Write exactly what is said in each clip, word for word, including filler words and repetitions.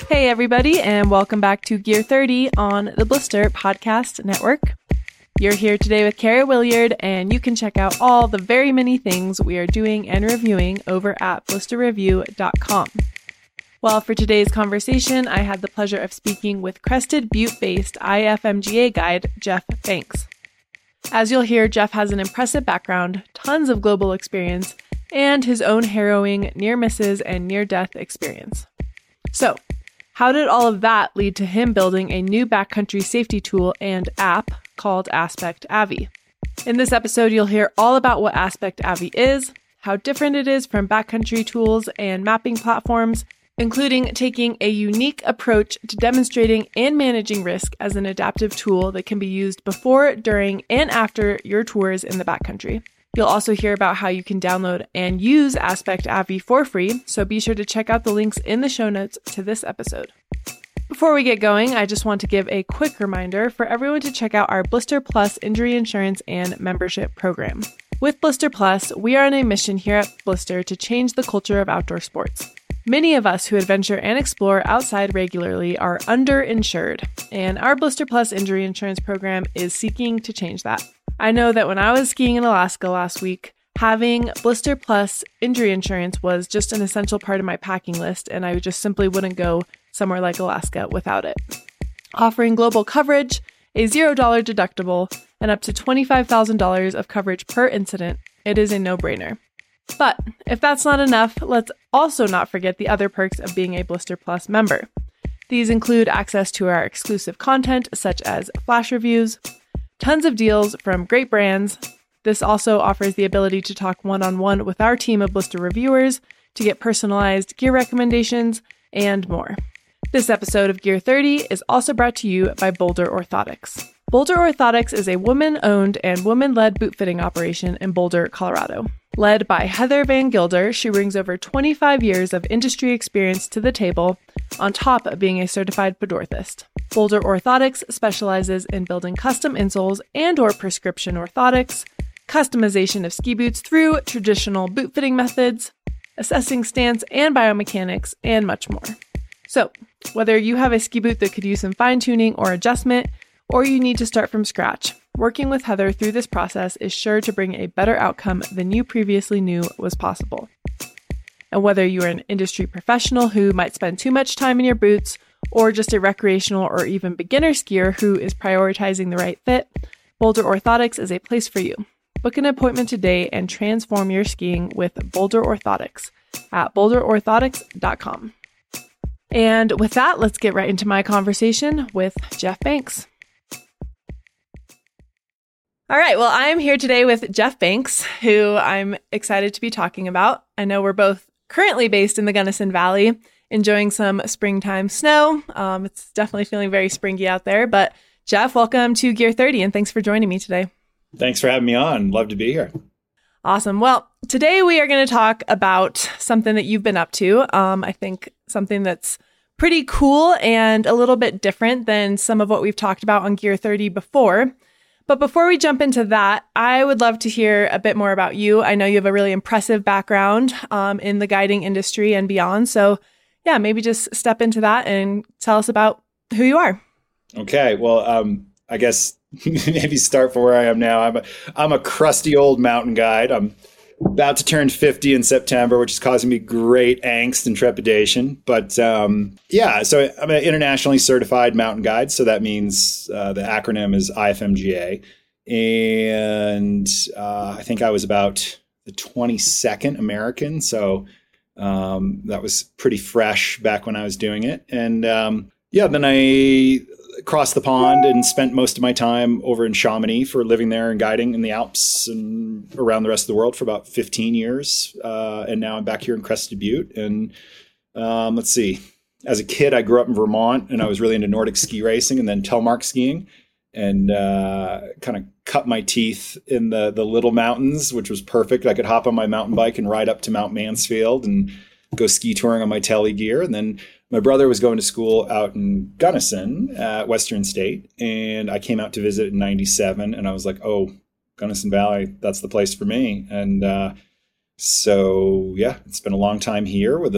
Hey everybody, and welcome back to Gear thirty on the Blister Podcast Network. You're here today with Kara Williard, and you can check out all the very many things we are doing and reviewing over at blister review dot com. Well, for today's conversation, I had the pleasure of speaking with Crested Butte-based I F M G A guide, Jeff Banks. As you'll hear, Jeff has an impressive background, tons of global experience, and his own harrowing near misses and near-death experience. So, how did all of that lead to him building a new backcountry safety tool and app called Aspect Avi? In this episode, you'll hear all about what Aspect Avi is, how different it is from backcountry tools and mapping platforms, including taking a unique approach to demonstrating and managing risk as an adaptive tool that can be used before, during, and after your tours in the backcountry. You'll also hear about how you can download and use Aspect Avi for free, so be sure to check out the links in the show notes to this episode. Before we get going, I just want to give a quick reminder for everyone to check out our Blister Plus injury insurance and membership program. With Blister Plus, we are on a mission here at Blister to change the culture of outdoor sports. Many of us who adventure and explore outside regularly are underinsured, and our Blister Plus injury insurance program is seeking to change that. I know that when I was skiing in Alaska last week, having Blister Plus injury insurance was just an essential part of my packing list, and I just simply wouldn't go somewhere like Alaska without it. Offering global coverage, a zero dollars deductible, and up to twenty-five thousand dollars of coverage per incident, it is a no-brainer. But if that's not enough, let's also not forget the other perks of being a Blister Plus member. These include access to our exclusive content, such as flash reviews, tons of deals from great brands. This also offers the ability to talk one-on-one with our team of Blister reviewers to get personalized gear recommendations and more. This episode of Gear thirty is also brought to you by Boulder Orthotics. Boulder Orthotics is a woman-owned and woman-led boot fitting operation in Boulder, Colorado. Led by Heather Van Gilder, she brings over twenty-five years of industry experience to the table, on top of being a certified podorthist. Boulder Orthotics specializes in building custom insoles and or prescription orthotics, customization of ski boots through traditional boot fitting methods, assessing stance and biomechanics, and much more. So, whether you have a ski boot that could use some fine-tuning or adjustment, or you need to start from scratch, working with Heather through this process is sure to bring a better outcome than you previously knew was possible. And whether you are an industry professional who might spend too much time in your boots, or just a recreational or even beginner skier who is prioritizing the right fit, Boulder Orthotics is a place for you. Book an appointment today and transform your skiing with Boulder Orthotics at boulder orthotics dot com. And with that, let's get right into my conversation with Jeff Banks. All right, well, I'm here today with Jeff Banks, who I'm excited to be talking about. I know we're both currently based in the Gunnison Valley, enjoying some springtime snow. Um, it's definitely feeling very springy out there. But Jeff, welcome to Gear thirty, and thanks for joining me today. Thanks for having me on. Love to be here. Awesome. Well, today we are going to talk about something that you've been up to. Um, I think something that's pretty cool and a little bit different than some of what we've talked about on Gear thirty before. But before we jump into that, I would love to hear a bit more about you. I know you have a really impressive background um, in the guiding industry and beyond. So yeah, maybe just step into that and tell us about who you are. Okay. Well, um, I guess maybe start from where I am now. I'm a, I'm a crusty old mountain guide. I'm about to turn fifty in September, which is causing me great angst and trepidation. But um, yeah, so I'm an internationally certified mountain guide. So that means uh, the acronym is I F M G A. And uh, I think I was about the twenty-second American. So um, that was pretty fresh back when I was doing it. And um, yeah, then I crossed the pond and spent most of my time over in Chamonix for living there and guiding in the Alps and around the rest of the world for about fifteen years. Uh, and now I'm back here in Crested Butte. And um, let's see, as a kid, I grew up in Vermont and I was really into Nordic ski racing and then telemark skiing, and uh, kind of cut my teeth in the, the little mountains, which was perfect. I could hop on my mountain bike and ride up to Mount Mansfield and go ski touring on my tele gear. And then my brother was going to school out in Gunnison at Western State, and I came out to visit in ninety-seven, and I was like, oh, Gunnison Valley, that's the place for me. And uh, so, yeah, it's been a long time here with a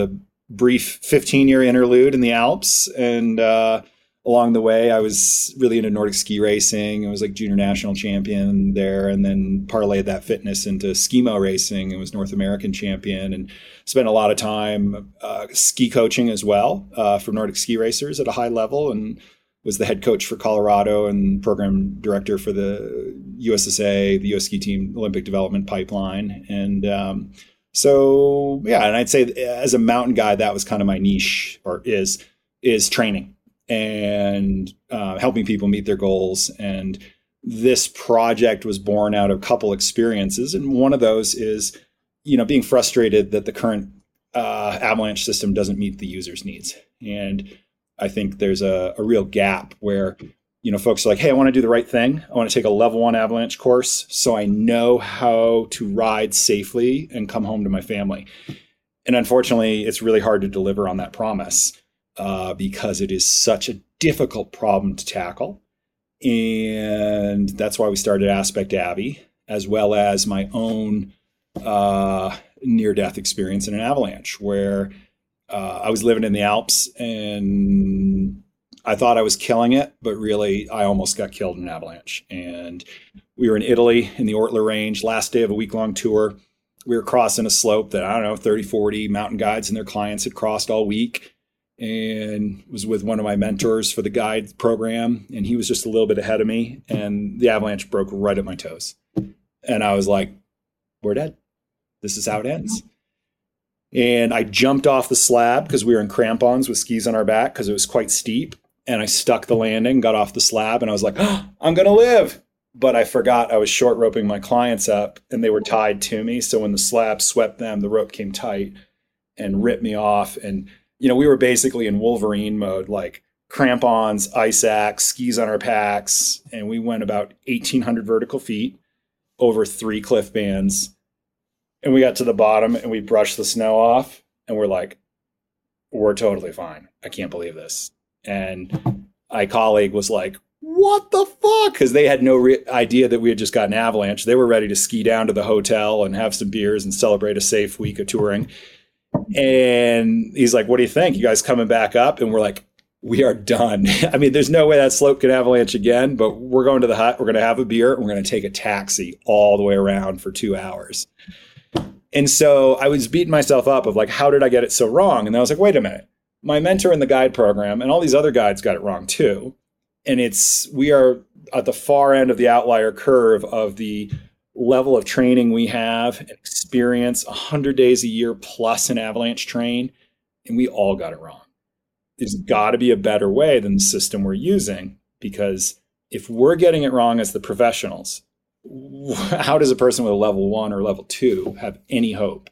brief fifteen year interlude in the Alps. And uh, along the way, I was really into Nordic ski racing. I was like junior national champion there, and then parlayed that fitness into skimo racing and was North American champion, and spent a lot of time uh, ski coaching as well uh, for Nordic ski racers at a high level, and was the head coach for Colorado and program director for the U S S A, the U S Ski Team Olympic Development Pipeline. And um, so, yeah, and I'd say as a mountain guy, that was kind of my niche, or is, is training and uh, helping people meet their goals. And this project was born out of a couple experiences. And one of those is, you know, being frustrated that the current uh, avalanche system doesn't meet the user's needs. And I think there's a, a real gap where, you know, folks are like, hey, I want to do the right thing. I want to take a level one avalanche course so I know how to ride safely and come home to my family. And unfortunately, it's really hard to deliver on that promise uh, because it is such a difficult problem to tackle. And that's why we started Aspect Avi, as well as my own uh, near-death experience in an avalanche, where Uh, I was living in the Alps and I thought I was killing it, but really I almost got killed in an avalanche. And we were in Italy in the Ortler Range, last day of a week-long tour. We were crossing a slope that, I don't know, thirty, forty mountain guides and their clients had crossed all week, and was with one of my mentors for the guide program. And he was just a little bit ahead of me, and the avalanche broke right at my toes. And I was like, we're dead. This is how it ends. And I jumped off the slab because we were in crampons with skis on our back because it was quite steep. And I stuck the landing, got off the slab, and I was like, oh, I'm going to live. But I forgot I was short roping my clients up and they were tied to me. So when the slab swept them, the rope came tight and ripped me off. And, you know, we were basically in Wolverine mode, like crampons, ice axe, skis on our packs. And we went about eighteen hundred vertical feet over three cliff bands. And we got to the bottom and we brushed the snow off and we're like, we're totally fine. I can't believe this. And my colleague was like, what the fuck? Because they had no re- idea that we had just got an avalanche. They were ready to ski down to the hotel and have some beers and celebrate a safe week of touring. And he's like, what do you think? You guys coming back up? And we're like, we are done. I mean, there's no way that slope can avalanche again, but we're going to the hut. We're going to have a beer. And we're going to take a taxi all the way around for two hours. And so I was beating myself up of like, how did I get it so wrong? And then I was like, wait a minute. My mentor in the guide program and all these other guides got it wrong too. And it's, we are at the far end of the outlier curve of the level of training we have and experience, one hundred days a year plus an avalanche train. And we all got it wrong. There's got to be a better way than the system we're using, because if we're getting it wrong as the professionals, how does a person with a level one or level two have any hope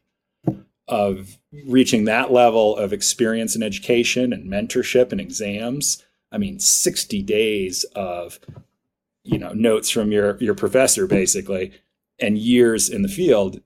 of reaching that level of experience and education and mentorship and exams? I mean, sixty days of, you know, notes from your, your professor, basically, and years in the field.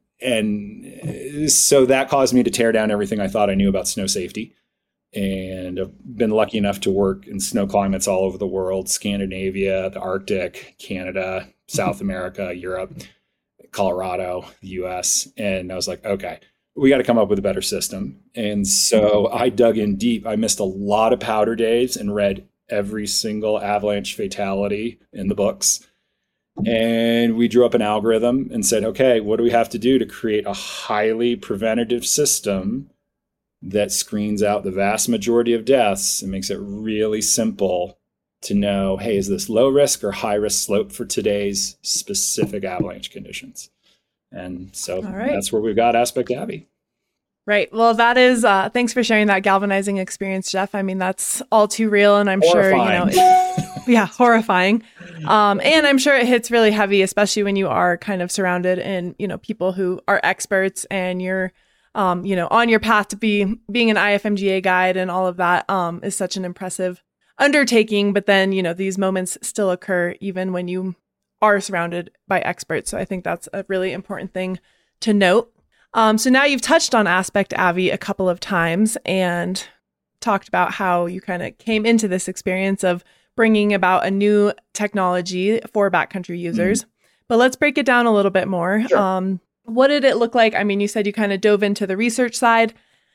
And so that caused me to tear down everything I thought I knew about snow safety. And I've been lucky enough to work in snow climates all over the world, Scandinavia, the Arctic, Canada, South America, Europe, Colorado, the U S. And I was like, okay, we got to come up with a better system. And so I dug in deep. I missed a lot of powder days and read every single avalanche fatality in the books. And we drew up an algorithm and said, okay, what do we have to do to create a highly preventative system that screens out the vast majority of deaths and makes it really simple to know, hey, is this low risk or high risk slope for today's specific avalanche conditions? And so right. That's where we've got Aspect Avi. Right. Well, that is, uh, thanks for sharing that galvanizing experience, Jeff. I mean, that's all too real. And I'm horrifying. sure, you know, it, yeah, horrifying. Um, and I'm sure it hits really heavy, especially when you are kind of surrounded in, you know, people who are experts and you're, um, you know, on your path to be being an I F M G A guide, and all of that um, is such an impressive undertaking. But then, you know, these moments still occur even when you are surrounded by experts. So I think that's a really important thing to note. Um, so now you've touched on Aspect Avi a couple of times and talked about how you kind of came into this experience of bringing about a new technology for backcountry users. Mm-hmm. But let's break it down a little bit more. Sure. Um, what did it look like? I mean, you said you kind of dove into the research side.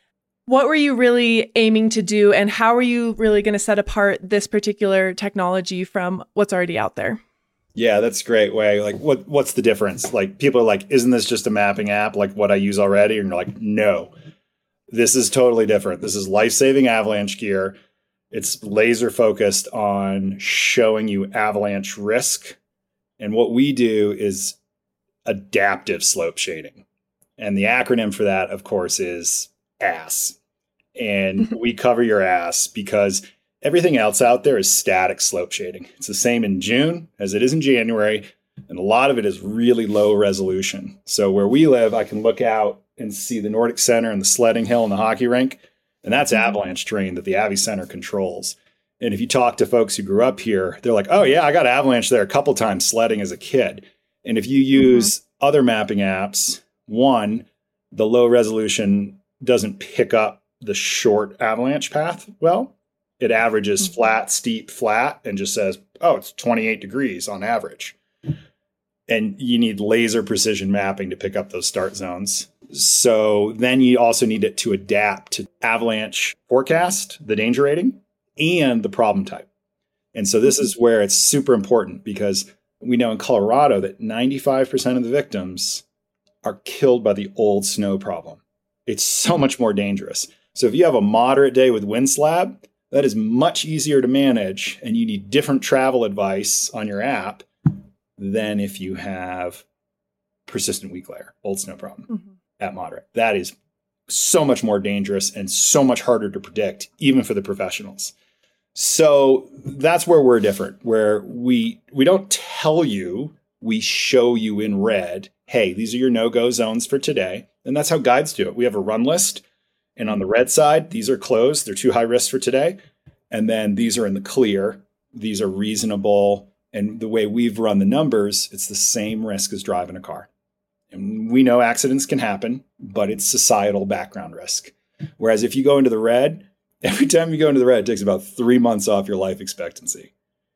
What were you really aiming to do, and how are you really going to set apart this particular technology from what's already out there? Yeah, that's a great way. Like, what what's the difference? Like, people are like, isn't this just a mapping app like what I use already? And you're like, no, this is totally different. This is life-saving avalanche gear. It's laser focused on showing you avalanche risk. And what we do is adaptive slope shading. And the acronym for that, of course, is ASS. And we cover your ass because everything else out there is static slope shading. It's the same in June as it is in January. And a lot of it is really low resolution. So where we live, I can look out and see the Nordic Center and the sledding hill and the hockey rink. And that's avalanche terrain that the Avi Center controls. And if you talk to folks who grew up here, they're like, oh, yeah, I got avalanche there a couple times sledding as a kid. And if you use mm-hmm. other mapping apps, one, the low resolution doesn't pick up the short avalanche path well. It averages mm-hmm. flat, steep, flat, and just says, oh, it's twenty-eight degrees on average. And you need laser precision mapping to pick up those start zones. So then you also need it to adapt to avalanche forecast, the danger rating, and the problem type. And so this is where it's super important because we know in Colorado that ninety-five percent of the victims are killed by the old snow problem. It's so much more dangerous. So if you have a moderate day with wind slab, that is much easier to manage, and you need different travel advice on your app than if you have persistent weak layer, old snow problem mm-hmm. at moderate. That is so much more dangerous and so much harder to predict, even for the professionals. So that's where we're different, where we we don't tell you, we show you in red, hey, these are your no-go zones for today. And that's how guides do it. We have a run list. And on the red side, these are closed. They're too high risk for today. And then these are in the clear. These are reasonable. And the way we've run the numbers, it's the same risk as driving a car. And we know accidents can happen, but it's societal background risk. Whereas if you go into the red, every time you go into the red, it takes about three months off your life expectancy.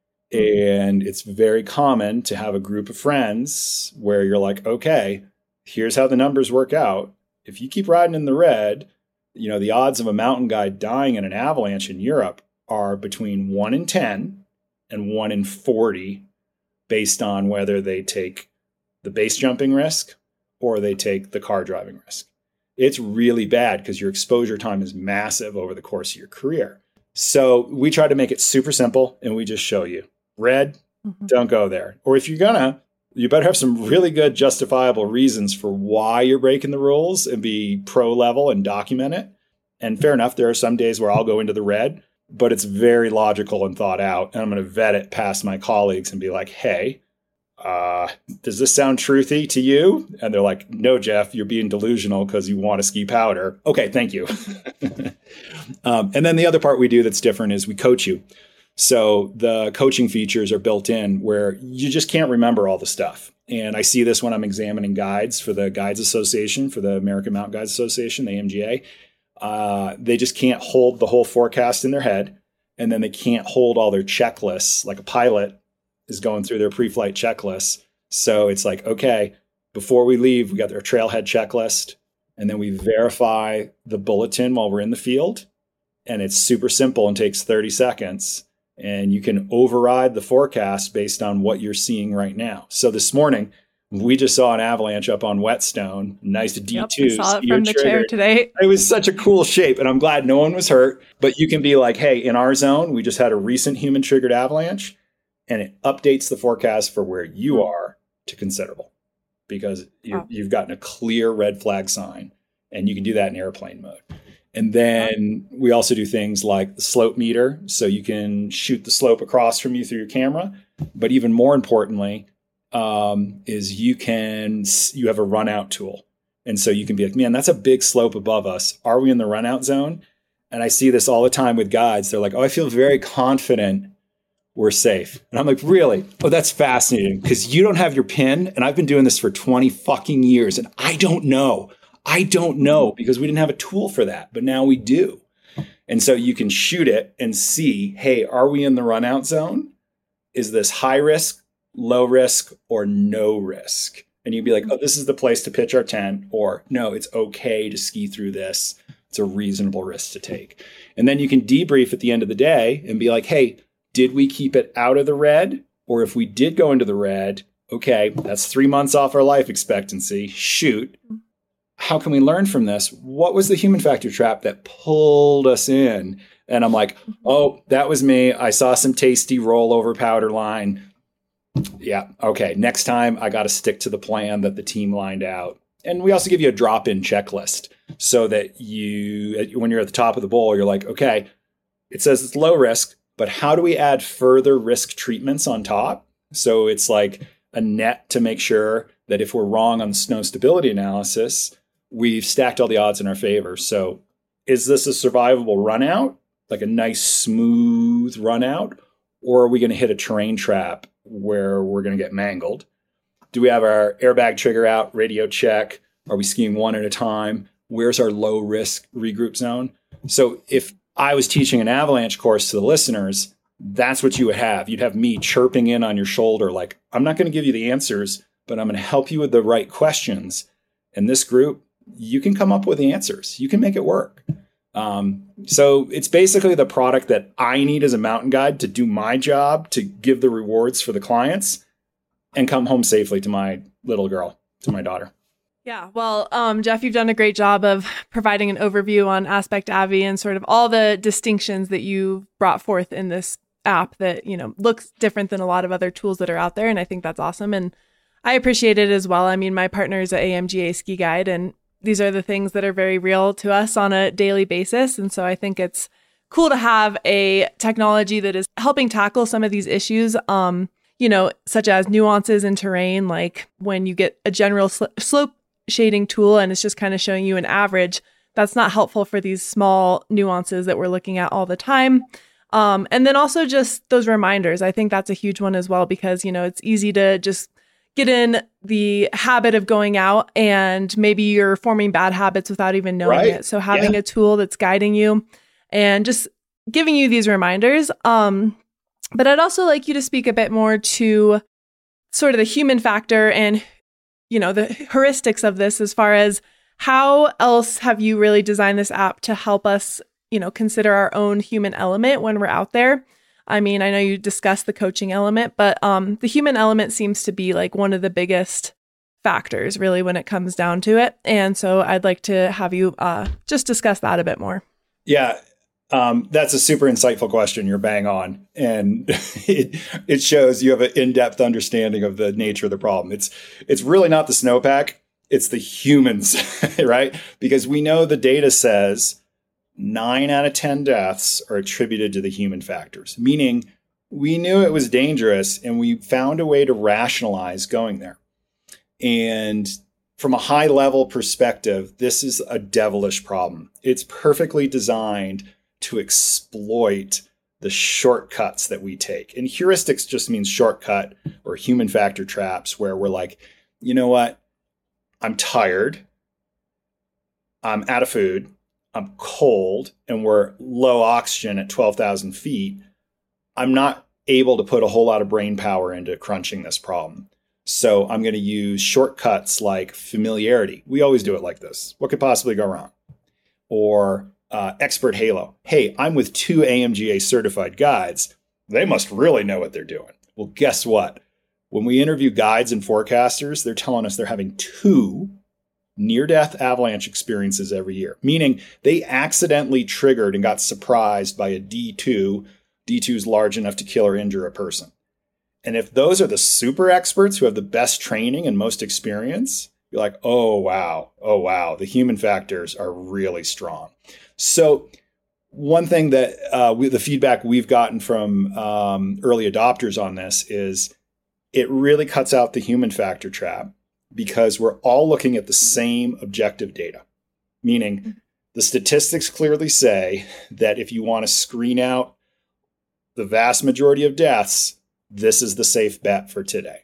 And it's very common to have a group of friends where you're like, okay, here's how the numbers work out. If you keep riding in the red, you know, the odds of a mountain guide dying in an avalanche in Europe are between one in ten and one in forty based on whether they take the base jumping risk or they take the car driving risk. It's really bad because your exposure time is massive over the course of your career. So we try to make it super simple and we just show you red, mm-hmm. don't go there. Or if you're gonna, you better have some really good justifiable reasons for why you're breaking the rules and be pro level and document it. And fair enough, there are some days where I'll go into the red, but it's very logical and thought out. And I'm going to vet it past my colleagues and be like, hey, uh, does this sound truthy to you? And they're like, no, Jeff, you're being delusional because you want to ski powder. Okay, thank you. um, and then the other part we do that's different is we coach you. So the coaching features are built in where you just can't remember all the stuff. And I see this when I'm examining guides for the Guides Association, for the American Mountain Guides Association, the A M G A. Uh, they just can't hold the whole forecast in their head. And then they can't hold all their checklists. Like a pilot is going through their pre-flight checklists. So it's like, okay, before we leave, we got their trailhead checklist. And then we verify the bulletin while we're in the field. And it's super simple and takes thirty seconds. And you can override the forecast based on what you're seeing right now. So this morning, we just saw an avalanche up on Whetstone. Nice D two. Yep, I saw it from the chair today. It was such a cool shape, and I'm glad no one was hurt. But you can be like, hey, in our zone, we just had a recent human-triggered avalanche, and it updates the forecast for where you are to considerable because you, wow. you've gotten a clear red flag sign, and you can do that in airplane mode. And then we also do things like the slope meter. So you can shoot the slope across from you through your camera. But even more importantly, um, is you can, you have a run out tool. And so you can be like, man, that's a big slope above us. Are we in the run out zone? And I see this all the time with guides. They're like, oh, I feel very confident we're safe. And I'm like, really? Oh, that's fascinating. Because you don't have your pin. And I've been doing this for twenty fucking years. And I don't know. I don't know because we didn't have a tool for that, but now we do. And so you can shoot it and see, hey, are we in the run out zone? Is this high risk, low risk, or no risk? And you'd be like, oh, this is the place to pitch our tent, or no, it's okay to ski through this, It's a reasonable risk to take. And then you can debrief at the end of the day and be like, hey, did we keep it out of the red? Or if we did go into the red, okay, that's three months off our life expectancy. Shoot. How can we learn from this? What was the human factor trap that pulled us in? And I'm like, oh, that was me. I saw some tasty rollover powder line. Yeah, okay. Next time I got to stick to the plan that the team lined out. And we also give you a drop-in checklist so that you, when you're at the top of the bowl, you're like, okay, it says it's low risk, but how do we add further risk treatments on top? So it's like a net to make sure that if we're wrong on the snow stability analysis, we've stacked all the odds in our favor. So is this a survivable run out, like a nice smooth run out? Or are we going to hit a terrain trap where we're going to get mangled? Do we have our airbag trigger out, radio check? Are we skiing one at a time? Where's our low risk regroup zone? So if I was teaching an avalanche course to the listeners, that's what you would have. You'd have me chirping in on your shoulder, like, I'm not going to give you the answers, but I'm going to help you with the right questions. And this group, you can come up with the answers. You can make it work. Um, so it's basically the product that I need as a mountain guide to do my job, to give the rewards for the clients and come home safely to my little girl, to my daughter. Yeah, well, um, Jeff, you've done a great job of providing an overview on Aspect Avi and sort of all the distinctions that you brought forth in this app that, you know, looks different than a lot of other tools that are out there. And I think that's awesome. And I appreciate it as well. I mean, my partner is an A M G A ski guide, and these are the things that are very real to us on a daily basis. And so I think it's cool to have a technology that is helping tackle some of these issues, um, you know, such as nuances in terrain, like when you get a general sl- slope shading tool and it's just kind of showing you an average. That's not helpful for these small nuances that we're looking at all the time. Um, and then also just those reminders. I think that's a huge one as well, because, you know, it's easy to just get in the habit of going out and maybe you're forming bad habits without even knowing right. it. So having yeah. a tool that's guiding you and just giving you these reminders. Um, but I'd also like you to speak a bit more to sort of the human factor and, you know, the heuristics of this, as far as how else have you really designed this app to help us, you know, consider our own human element when we're out there. I mean, I know you discussed the coaching element, but um, the human element seems to be like one of the biggest factors really when it comes down to it. And so I'd like to have you uh, just discuss that a bit more. Yeah, um, that's a super insightful question. You're bang on. And it, it shows you have an in-depth understanding of the nature of the problem. It's, it's really not the snowpack. It's the humans, right? Because we know the data says nine out of ten deaths are attributed to the human factors, meaning we knew it was dangerous and we found a way to rationalize going there. And from a high level perspective, this is a devilish problem. It's perfectly designed to exploit the shortcuts that we take. And heuristics just means shortcut or human factor traps, where we're like, you know what? I'm tired. I'm out of food. I'm cold, and we're low oxygen at twelve thousand feet. I'm not able to put a whole lot of brain power into crunching this problem. So I'm going to use shortcuts like familiarity. We always do it like this. What could possibly go wrong? Or uh, expert halo. Hey, I'm with two A M G A certified guides. They must really know what they're doing. Well, guess what? When we interview guides and forecasters, they're telling us they're having two near-death avalanche experiences every year, meaning they accidentally triggered and got surprised by a D two. D two is large enough to kill or injure a person. And if those are the super experts who have the best training and most experience, you're like, oh, wow, oh, wow, the human factors are really strong. So one thing that uh, we, the feedback we've gotten from um, early adopters on this is it really cuts out the human factor trap, because we're all looking at the same objective data, meaning the statistics clearly say that if you want to screen out the vast majority of deaths, this is the safe bet for today.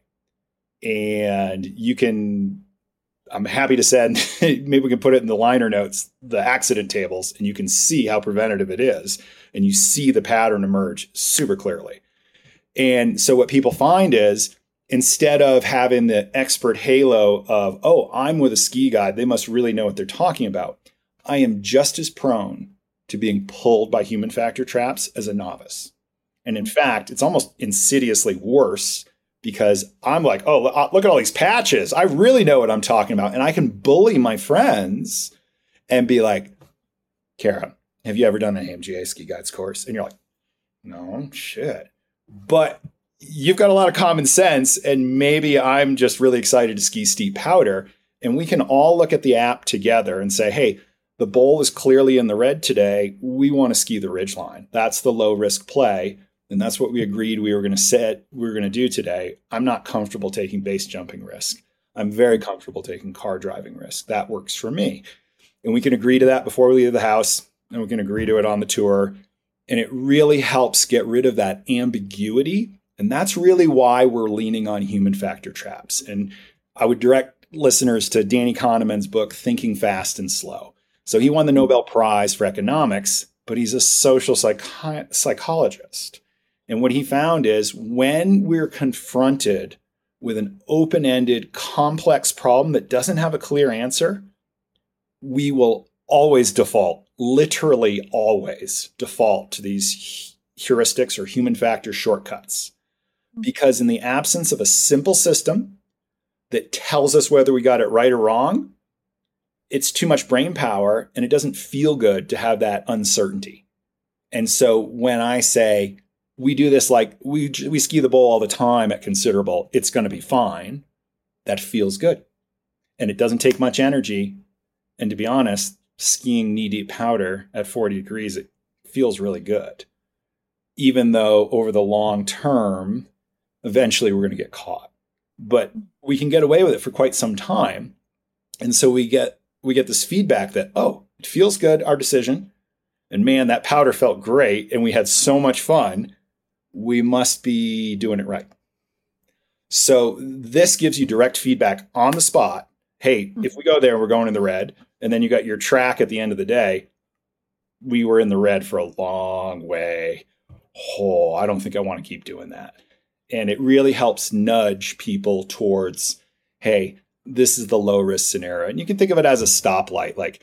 And you can, I'm happy to send, maybe we can put it in the liner notes, the accident tables, and you can see how preventative it is. And you see the pattern emerge super clearly. And so what people find is, instead of having the expert halo of, oh, I'm with a ski guide, they must really know what they're talking about, I am just as prone to being pulled by human factor traps as a novice. And in fact, it's almost insidiously worse because I'm like, oh, look at all these patches. I really know what I'm talking about. And I can bully my friends and be like, Kara, have you ever done an A M G A ski guides course? And you're like, no, shit. But you've got a lot of common sense. And maybe I'm just really excited to ski steep powder. And we can all look at the app together and say, hey, the bowl is clearly in the red today. We want to ski the ridgeline. That's the low risk play. And that's what we agreed we were going to set, we were going to do today. I'm not comfortable taking base jumping risk. I'm very comfortable taking car driving risk. That works for me. And we can agree to that before we leave the house, and we can agree to it on the tour. And it really helps get rid of that ambiguity. And that's really why we're leaning on human factor traps. And I would direct listeners to Danny Kahneman's book, Thinking Fast and Slow. So he won the Nobel Prize for economics, but he's a social psych- psychologist. And what he found is when we're confronted with an open-ended, complex problem that doesn't have a clear answer, we will always default, literally always default to these heuristics or human factor shortcuts. Because in the absence of a simple system that tells us whether we got it right or wrong, it's too much brain power and it doesn't feel good to have that uncertainty. And so when I say we do this like we we ski the bowl all the time at Considerable, it's going to be fine, that feels good. And it doesn't take much energy. And to be honest, skiing knee-deep powder at forty degrees, it feels really good. Even though over the long term, eventually we're going to get caught. But we can get away with it for quite some time. And so we get we get this feedback that, oh, it feels good, our decision. And man, that powder felt great. And we had so much fun. We must be doing it right. So this gives you direct feedback on the spot. Hey, if we go there, we're going in the red. And then you got your track at the end of the day. We were in the red for a long way. Oh, I don't think I want to keep doing that. And it really helps nudge people towards, hey, this is the low risk scenario. And you can think of it as a stoplight. Like,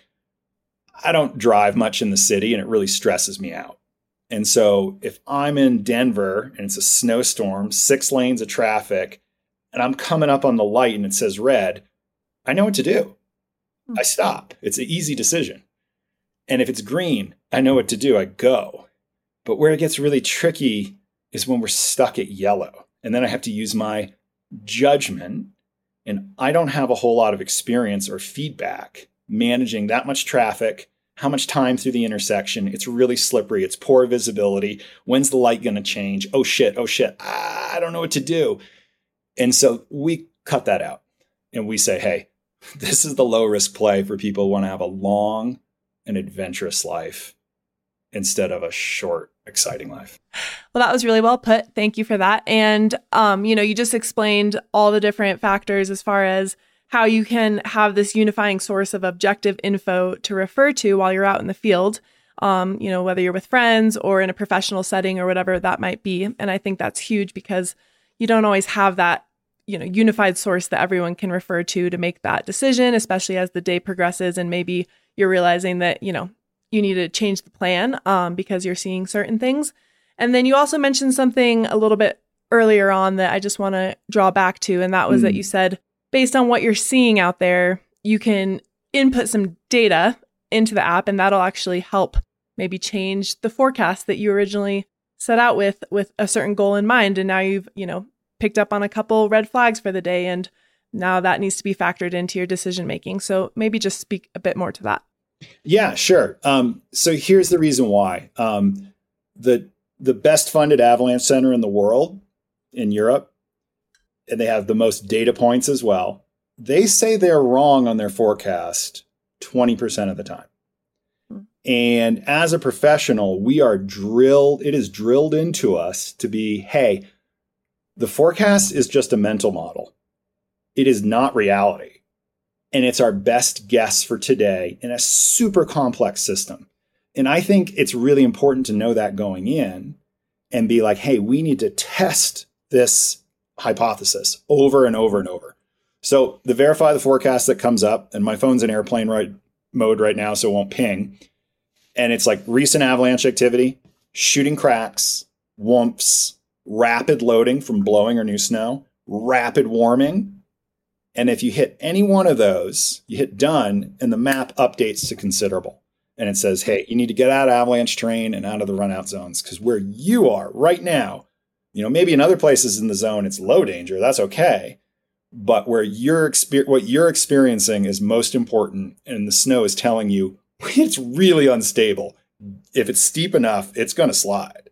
I don't drive much in the city and it really stresses me out. And so if I'm in Denver and it's a snowstorm, six lanes of traffic, and I'm coming up on the light and it says red, I know what to do. I stop. It's an easy decision. And if it's green, I know what to do. I go. But where it gets really tricky is when we're stuck at yellow. And then I have to use my judgment. And I don't have a whole lot of experience or feedback managing that much traffic, how much time through the intersection. It's really slippery. It's poor visibility. When's the light going to change? Oh, shit. Oh, shit. Ah, I don't know what to do. And so we cut that out. And we say, hey, this is the low risk play for people who want to have a long and adventurous life instead of a short, exciting life. Well, that was really well put. Thank you for that. And, um, you know, you just explained all the different factors as far as how you can have this unifying source of objective info to refer to while you're out in the field, um, you know, whether you're with friends or in a professional setting or whatever that might be. And I think that's huge because you don't always have that, you know, unified source that everyone can refer to to make that decision, especially as the day progresses and maybe you're realizing that, you know, you need to change the plan um, because you're seeing certain things. And then you also mentioned something a little bit earlier on that I just want to draw back to. And that was mm. that you said, based on what you're seeing out there, you can input some data into the app and that'll actually help maybe change the forecast that you originally set out with, with a certain goal in mind. And now you've, you know, picked up on a couple red flags for the day. And now that needs to be factored into your decision making. So maybe just speak a bit more to that. Yeah, sure. Um, so here's the reason why. Um, the the best funded avalanche center in the world in Europe, and they have the most data points as well. They say they're wrong on their forecast twenty percent of the time. Hmm. And as a professional, we are drilled, it is drilled into us to be, hey, the forecast is just a mental model. It is not reality. And it's our best guess for today in a super complex system. And I think it's really important to know that going in and be like, hey, we need to test this hypothesis over and over and over. So the verify the forecast that comes up, and my phone's in airplane right, mode right now, so it won't ping. And it's like recent avalanche activity, shooting cracks, whoops, rapid loading from blowing or new snow, rapid warming. And if you hit any one of those, you hit done, and the map updates to considerable. And it says, hey, you need to get out of avalanche terrain and out of the run out zones, because where you are right now, you know, maybe in other places in the zone, it's low danger. That's okay. But where you're exper- what you're experiencing is most important. And the snow is telling you it's really unstable. If it's steep enough, it's going to slide.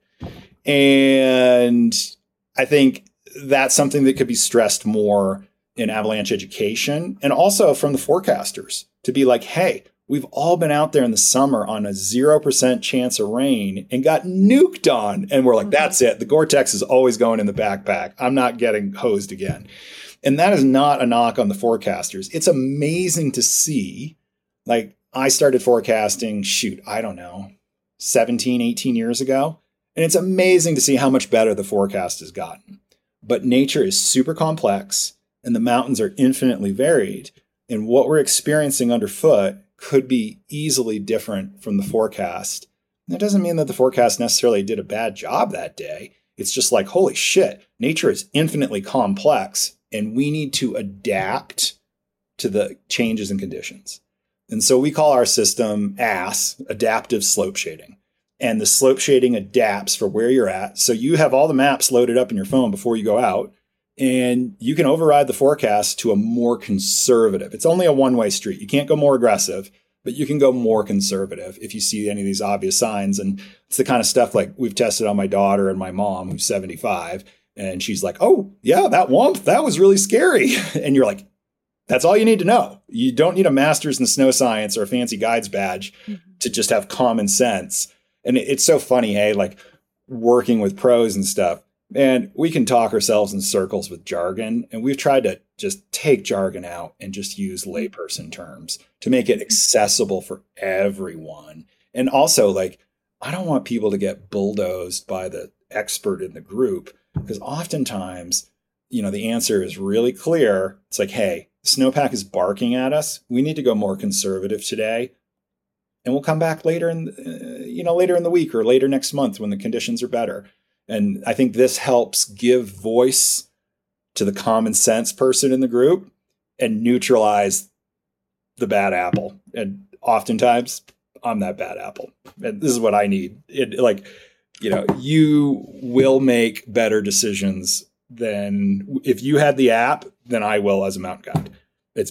And I think that's something that could be stressed more in avalanche education, and also from the forecasters to be like, hey, we've all been out there in the summer on a zero percent chance of rain and got nuked on. And we're like, that's it. The Gore-Tex is always going in the backpack. I'm not getting hosed again. And that is not a knock on the forecasters. It's amazing to see. Like, I started forecasting, shoot, I don't know, seventeen, eighteen years ago. And it's amazing to see how much better the forecast has gotten. But nature is super complex and the mountains are infinitely varied. And what we're experiencing underfoot could be easily different from the forecast. That doesn't mean that the forecast necessarily did a bad job that day. It's just like, holy shit, nature is infinitely complex and we need to adapt to the changes in conditions. And so we call our system A S, adaptive slope shading. And the slope shading adapts for where you're at. So you have all the maps loaded up in your phone before you go out, and you can override the forecast to a more conservative. It's only a one-way street. You can't go more aggressive, but you can go more conservative if you see any of these obvious signs. And it's the kind of stuff like we've tested on my daughter and my mom, who's seventy-five. And she's like, oh, yeah, that wump, that was really scary. And you're like, that's all you need to know. You don't need a master's in snow science or a fancy guide's badge mm-hmm. to just have common sense. And it's so funny, hey, like working with pros and stuff. And we can talk ourselves in circles with jargon. And we've tried to just take jargon out and just use layperson terms to make it accessible for everyone. And also, like, I don't want people to get bulldozed by the expert in the group, because oftentimes, you know, the answer is really clear. It's like, hey, snowpack is barking at us. We need to go more conservative today. And we'll come back later in, uh, you know, later in the week or later next month when the conditions are better. And I think this helps give voice to the common sense person in the group and neutralize the bad apple. And oftentimes I'm that bad apple. And this is what I need. It, like, you know, you will make better decisions than if you had the app than I will as a mountain guide. It's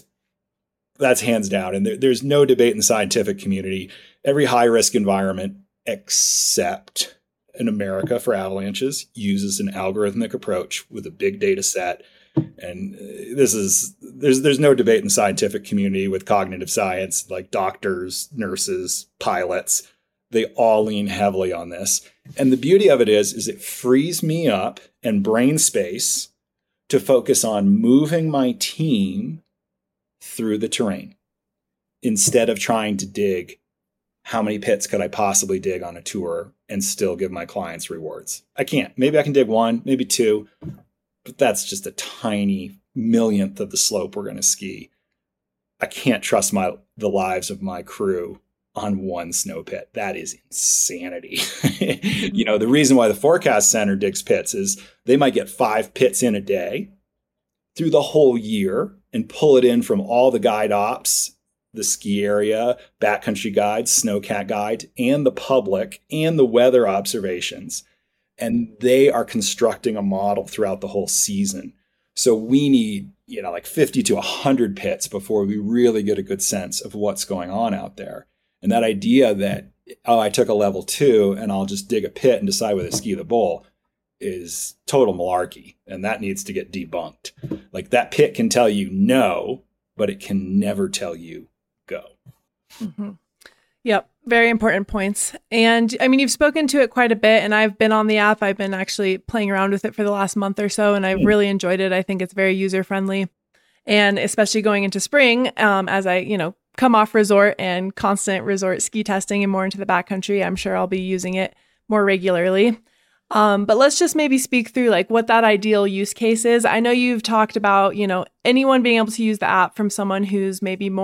That's hands down. And there, there's no debate in the scientific community. Every high risk environment except in America for avalanches uses an algorithmic approach with a big data set. And this is, there's, there's no debate in the scientific community with cognitive science, like doctors, nurses, pilots. They all lean heavily on this. And the beauty of it is, is it frees me up and brain space to focus on moving my team through the terrain instead of trying to dig how many pits could I possibly dig on a tour and still give my clients rewards. I can't. Maybe I can dig one, maybe two, but that's just a tiny millionth of the slope we're going to ski. I can't trust my the lives of my crew on one snow pit. That is insanity. You know, the reason why the Forecast Center digs pits is they might get five pits in a day through the whole year and pull it in from all the guide ops, the ski area, backcountry guides, snowcat guide, and the public, and the weather observations. And they are constructing a model throughout the whole season. So we need, you know, like fifty to one hundred pits before we really get a good sense of what's going on out there. And that idea that, oh, I took a level two and I'll just dig a pit and decide whether to ski the bowl is total malarkey. And that needs to get debunked. Like, that pit can tell you no, but it can never tell you go. Mm-hmm. Yep. Very important points. And I mean, you've spoken to it quite a bit, and I've been on the app. I've been actually playing around with it for the last month or so, and I've mm. really enjoyed it. I think it's very user friendly, and especially going into spring, um, as I, you know, come off resort and constant resort ski testing and more into the backcountry, I'm sure I'll be using it more regularly. Um, but let's just maybe speak through like what that ideal use case is. I know you've talked about, you know, anyone being able to use the app, from someone who's maybe more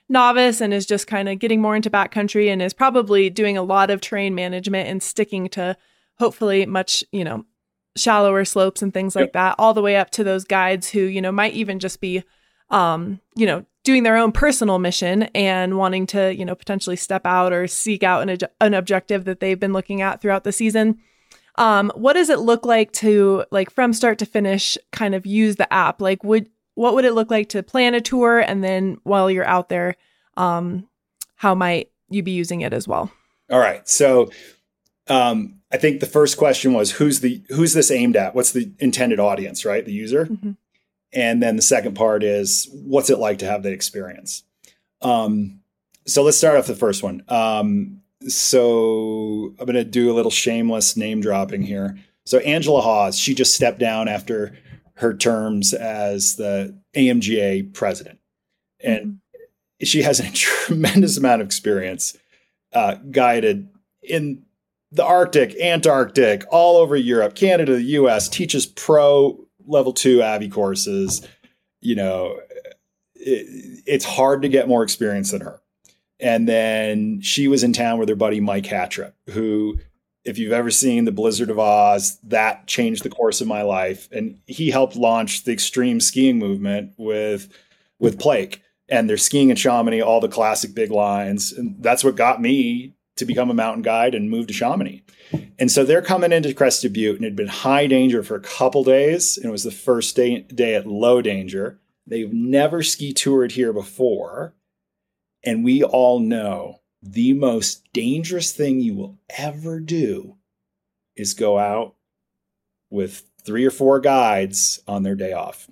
novice and is just kind of getting more into backcountry and is probably doing a lot of terrain management and sticking to hopefully much, you know, shallower slopes and things like Yep. that, all the way up to those guides who, you know, might even just be, um, you know, doing their own personal mission and wanting to, you know, potentially step out or seek out an, an objective that they've been looking at throughout the season. Um, what does it look like to, like, from start to finish, kind of use the app? Like, would, what would it look like to plan a tour? And then while you're out there, um, how might you be using it as well? All right. So, um, I think the first question was, who's the, who's this aimed at? What's the intended audience, right? The user. Mm-hmm. And then the second part is, what's it like to have the experience? Um, so let's start off the first one. Um, so I'm going to do a little shameless name dropping here. So Angela Hawes, she just stepped down after her terms as the A M G A president. And mm-hmm. she has a tremendous amount of experience, uh, guided in the Arctic, Antarctic, all over Europe, Canada, the U S, teaches pro level two A V I courses. You know, it, it's hard to get more experience than her. And then she was in town with her buddy, Mike Hattrip, who, if you've ever seen The Blizzard of Oz, that changed the course of my life. And he helped launch the extreme skiing movement with, with Plake. And they're skiing in Chamonix, all the classic big lines. And that's what got me to become a mountain guide and move to Chamonix. And so they're coming into Crested Butte, and it had been high danger for a couple days. And it was the first day, day at low danger. They've never ski toured here before. And we all know the most dangerous thing you will ever do is go out with three or four guides on their day off.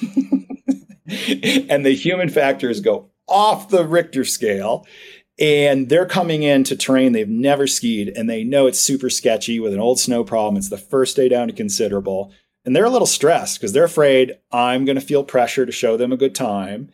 And the human factors go off the Richter scale. And they're coming into terrain they've never skied, and they know it's super sketchy with an old snow problem. It's the first day down to Considerable. And they're a little stressed because they're afraid I'm going to feel pressure to show them a good time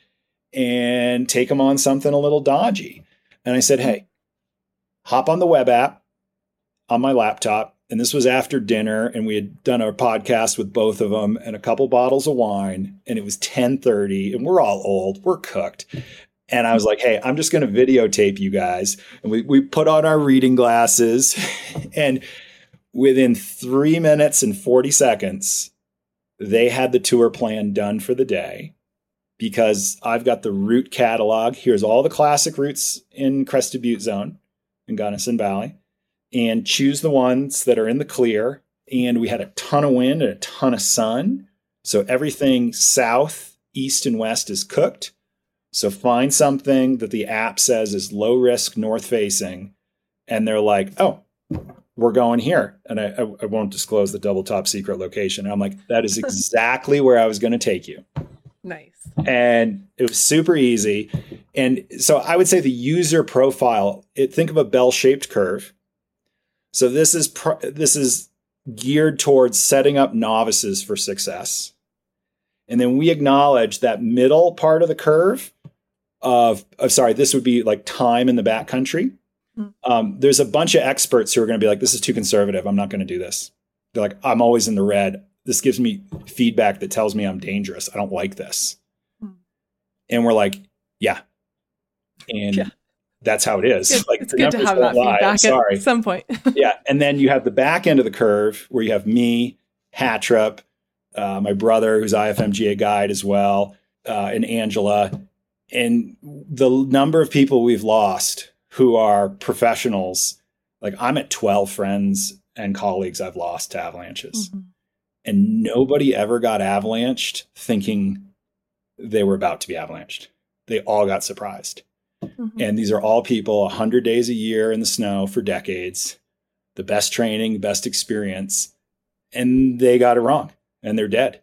and take them on something a little dodgy. And I said, hey, hop on the web app on my laptop. And this was after dinner, and we had done our podcast with both of them and a couple bottles of wine. And it was ten thirty, and we're all old. We're cooked. And I was like, hey, I'm just going to videotape you guys. And we, we put on our reading glasses. And within three minutes and forty seconds, they had the tour plan done for the day, because I've got the route catalog. Here's all the classic routes in Crested Butte Zone in Gunnison Valley. And choose the ones that are in the clear. And we had a ton of wind and a ton of sun. So everything south, east, and west is cooked. So find something that the app says is low risk, north facing. And they're like, oh, we're going here. And I, I, I won't disclose the double top secret location. And I'm like, that is exactly where I was going to take you. Nice. And it was super easy. And so I would say the user profile, it, think of a bell-shaped curve. So this is, pro, this is geared towards setting up novices for success. And then we acknowledge that middle part of the curve of, of sorry, this would be like time in the backcountry. Mm-hmm. Um, there's a bunch of experts who are going to be like, this is too conservative. I'm not going to do this. They're like, I'm always in the red. This gives me feedback that tells me I'm dangerous. I don't like this. Mm-hmm. And we're like, yeah. And yeah. That's how it is. It's, like it's good to have that lie. feedback sorry. At some point. Yeah. And then you have the back end of the curve where you have me, Hattrip, Uh, my brother, who's I F M G A guide as well, uh, and Angela. And the number of people we've lost who are professionals, like I'm at twelve friends and colleagues I've lost to avalanches. Mm-hmm. And nobody ever got avalanched thinking they were about to be avalanched. They all got surprised. Mm-hmm. And these are all people one hundred days a year in the snow for decades, the best training, best experience, and they got it wrong. And they're dead.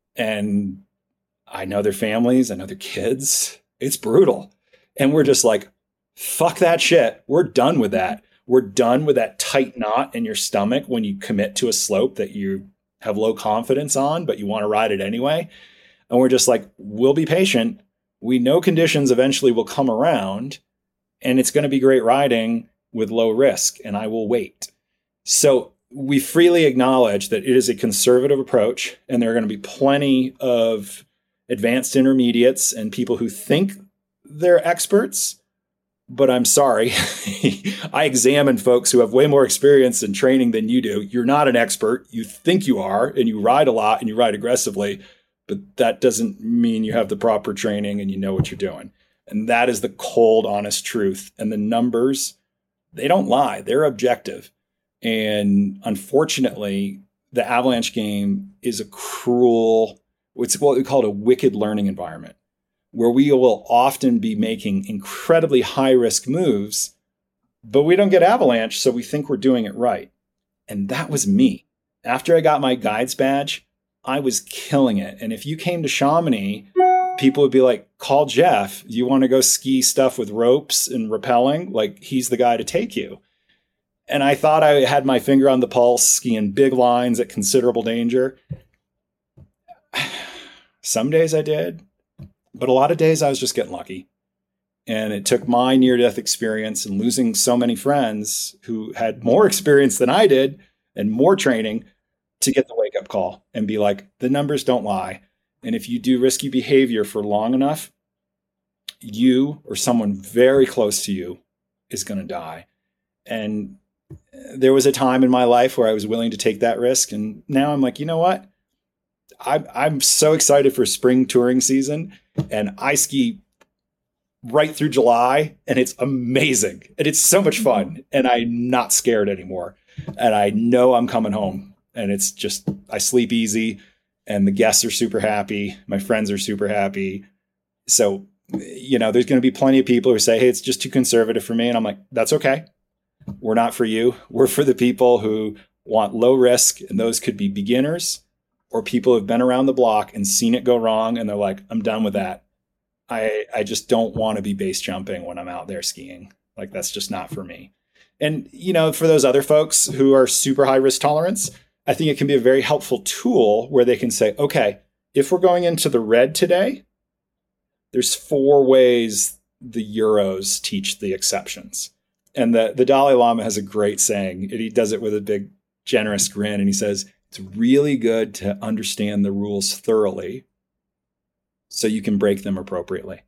And I know their families. I know their kids. It's brutal. And we're just like, fuck that shit. We're done with that. We're done with that tight knot in your stomach when you commit to a slope that you have low confidence on, but you want to ride it anyway. And we're just like, we'll be patient. We know conditions eventually will come around, and it's going to be great riding with low risk, and I will wait. So we freely acknowledge that it is a conservative approach, and there are going to be plenty of advanced intermediates and people who think they're experts, but I'm sorry. I examine folks who have way more experience and training than you do. You're not an expert. You think you are, and you ride a lot and you ride aggressively, but that doesn't mean you have the proper training and you know what you're doing. And that is the cold, honest truth. And the numbers, they don't lie. They're objective. And unfortunately, the avalanche game is a cruel, it's what we call a wicked learning environment, where we will often be making incredibly high risk moves, but we don't get avalanche, so we think we're doing it right. And that was me. After I got my guides badge, I was killing it. And if you came to Chamonix, people would be like, call Jeff. You want to go ski stuff with ropes and rappelling? Like, he's the guy to take you. And I thought I had my finger on the pulse, skiing big lines at considerable danger. Some days I did, but a lot of days I was just getting lucky. And it took my near-death experience and losing so many friends who had more experience than I did and more training to get the wake-up call and be like, the numbers don't lie. And if you do risky behavior for long enough, you or someone very close to you is going to die. And there was a time in my life where I was willing to take that risk. And now I'm like, you know what? I'm, I'm so excited for spring touring season, and I ski right through July, and it's amazing. And it's so much fun. And I'm not scared anymore. And I know I'm coming home, and it's just, I sleep easy, and the guests are super happy. My friends are super happy. So, you know, there's going to be plenty of people who say, hey, it's just too conservative for me. And I'm like, that's okay. We're not for you. We're for the people who want low risk, and those could be beginners or people who've been around the block and seen it go wrong. And they're like, I'm done with that. I, I just don't want to be base jumping when I'm out there skiing. Like, that's just not for me. And, you know, for those other folks who are super high risk tolerance, I think it can be a very helpful tool where they can say, okay, if we're going into the red today, there's four ways the Euros teach the exceptions. And the, the Dalai Lama has a great saying, and he does it with a big, generous grin. And he says, it's really good to understand the rules thoroughly so you can break them appropriately.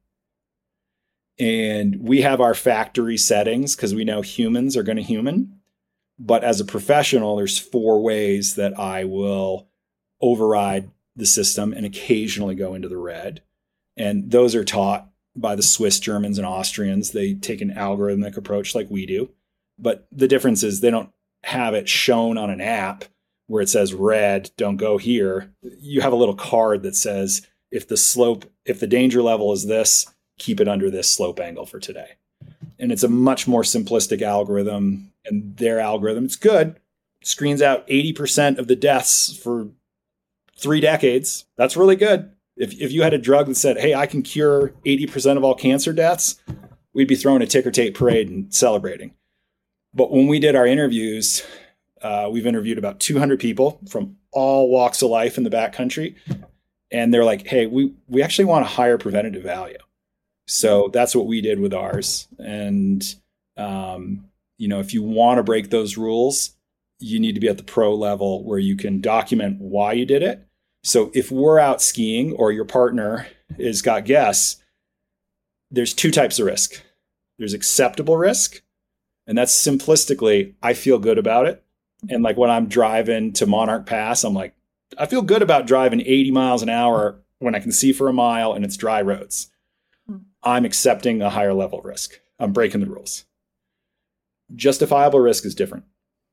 And we have our factory settings because we know humans are going to human. But as a professional, there's four ways that I will override the system and occasionally go into the red. And those are taught by the Swiss, Germans, and Austrians. They take an algorithmic approach like we do. But the difference is they don't have it shown on an app where it says red, don't go here. You have a little card that says, if the slope, if the danger level is this, keep it under this slope angle for today. And it's a much more simplistic algorithm, and their algorithm, it's good, screens out eighty percent of the deaths for three decades. That's really good. If if you had a drug that said, hey, I can cure eighty percent of all cancer deaths, we'd be throwing a ticker tape parade and celebrating. But when we did our interviews, uh, we've interviewed about two hundred people from all walks of life in the backcountry. And they're like, hey, we, we actually want a higher preventative value. So that's what we did with ours. And, um, you know, if you want to break those rules, you need to be at the pro level where you can document why you did it. So if we're out skiing or your partner has got guests, there's two types of risk. There's acceptable risk. And that's simplistically, I feel good about it. And like when I'm driving to Monarch Pass, I'm like, I feel good about driving eighty miles an hour when I can see for a mile and it's dry roads. I'm accepting a higher level of risk. I'm breaking the rules. Justifiable risk is different.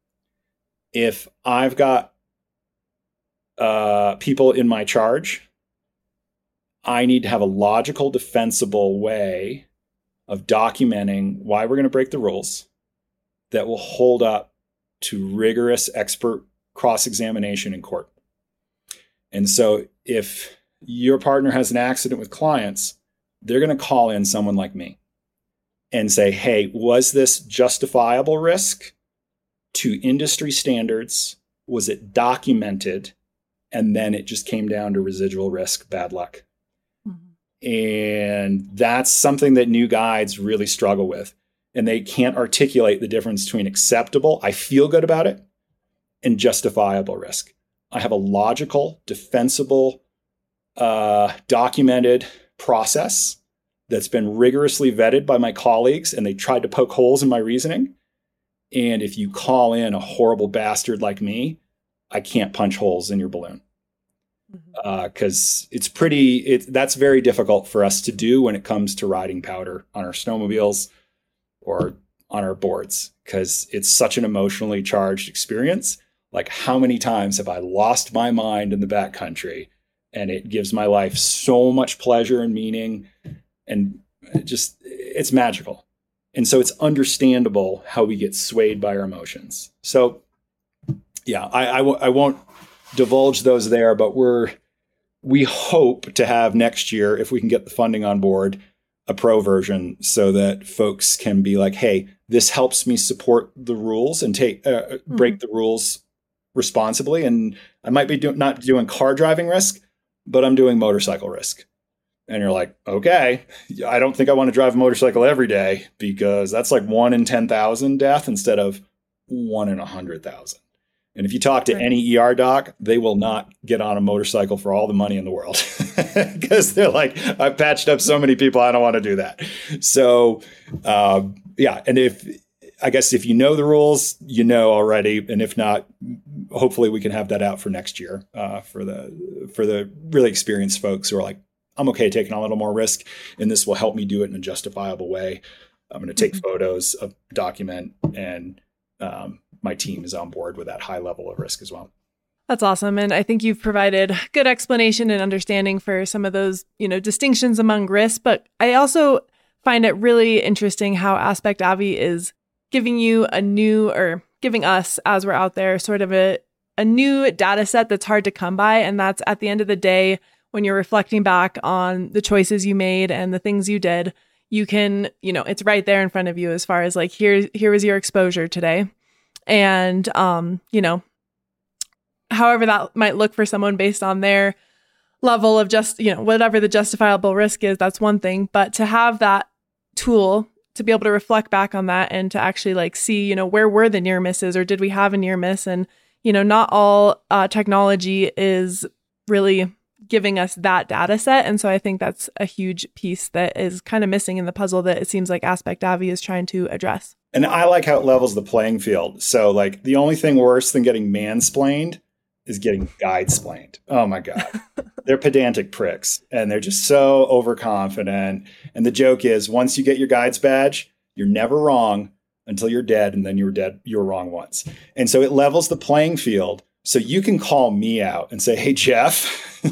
If I've got uh, people in my charge, I need to have a logical, defensible way of documenting why we're going to break the rules that will hold up to rigorous expert cross-examination in court. And so if your partner has an accident with clients, they're going to call in someone like me and say, hey, was this justifiable risk to industry standards? Was it documented? And then it just came down to residual risk, bad luck. Mm-hmm. And that's something that new guides really struggle with. And they can't articulate the difference between acceptable, I feel good about it, and justifiable risk. I have a logical, defensible, uh, documented process that's been rigorously vetted by my colleagues, and they tried to poke holes in my reasoning. And if you call in a horrible bastard like me, I can't punch holes in your balloon. Because uh, it's pretty, it, that's very difficult for us to do when it comes to riding powder on our snowmobiles or on our boards, because it's such an emotionally charged experience. Like, how many times have I lost my mind in the backcountry, and it gives my life so much pleasure and meaning, and it just, it's magical. And so it's understandable how we get swayed by our emotions. So yeah, I, I, w- I won't divulge those there, but we're, we hope to have next year, if we can get the funding on board, a pro version so that folks can be like, hey, this helps me support the rules and take, uh, mm-hmm. break the rules responsibly. And I might be do- not doing car driving risk, but I'm doing motorcycle risk. And you're like, okay, I don't think I want to drive a motorcycle every day, because that's like one in ten thousand death instead of one in one hundred thousand. And if you talk to right. any E R doc, they will not get on a motorcycle for all the money in the world, because they're like, I've patched up so many people, I don't want to do that. So, uh, yeah. And if, I guess if you know the rules, you know already. And if not, hopefully we can have that out for next year uh, for the, for the really experienced folks who are like, I'm okay taking on a little more risk, and this will help me do it in a justifiable way. I'm going to take mm-hmm. photos of document, and um, my team is on board with that high level of risk as well. That's awesome. And I think you've provided good explanation and understanding for some of those, you know, distinctions among risks. But I also find it really interesting how Aspect Avi is giving you a new, or giving us, as we're out there, sort of a, a new data set that's hard to come by. And that's, at the end of the day, when you're reflecting back on the choices you made and the things you did, you can, you know, it's right there in front of you as far as like, here, here was your exposure today. And, um, you know, however that might look for someone based on their level of just, you know, whatever the justifiable risk is, that's one thing. But to have that tool to be able to reflect back on that and to actually like see, you know, where were the near misses, or did we have a near miss? And, you know, not all uh, technology is really giving us that data set. And so I think that's a huge piece that is kind of missing in the puzzle that it seems like Aspect Avi is trying to address. And I like how it levels the playing field. So like, the only thing worse than getting mansplained is getting guide-splained. Oh my God. They're pedantic pricks, and they're just so overconfident. And the joke is, once you get your guide's badge, you're never wrong until you're dead. And then you were dead. You were wrong once. And so it levels the playing field. So you can call me out and say, hey, Jeff,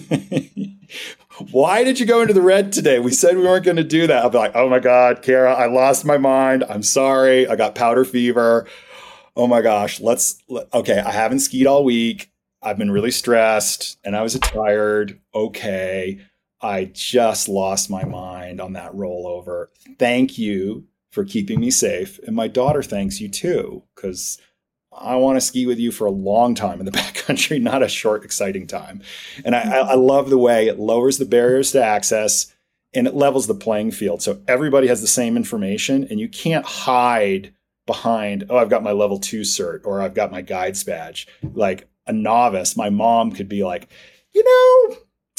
why did you go into the red today? We said we weren't going to do that. I'll be like, oh my God, Kara, I lost my mind. I'm sorry. I got powder fever. Oh my gosh. Let's, okay. I haven't skied all week. I've been really stressed, and I was tired. Okay. I just lost my mind on that rollover. Thank you for keeping me safe. And my daughter thanks you too, because I want to ski with you for a long time in the backcountry, not a short, exciting time. And I, I love the way it lowers the barriers to access, and it levels the playing field. So everybody has the same information, and you can't hide behind, oh, I've got my level two cert, or I've got my guide's badge. Like a novice, my mom could be like, you know,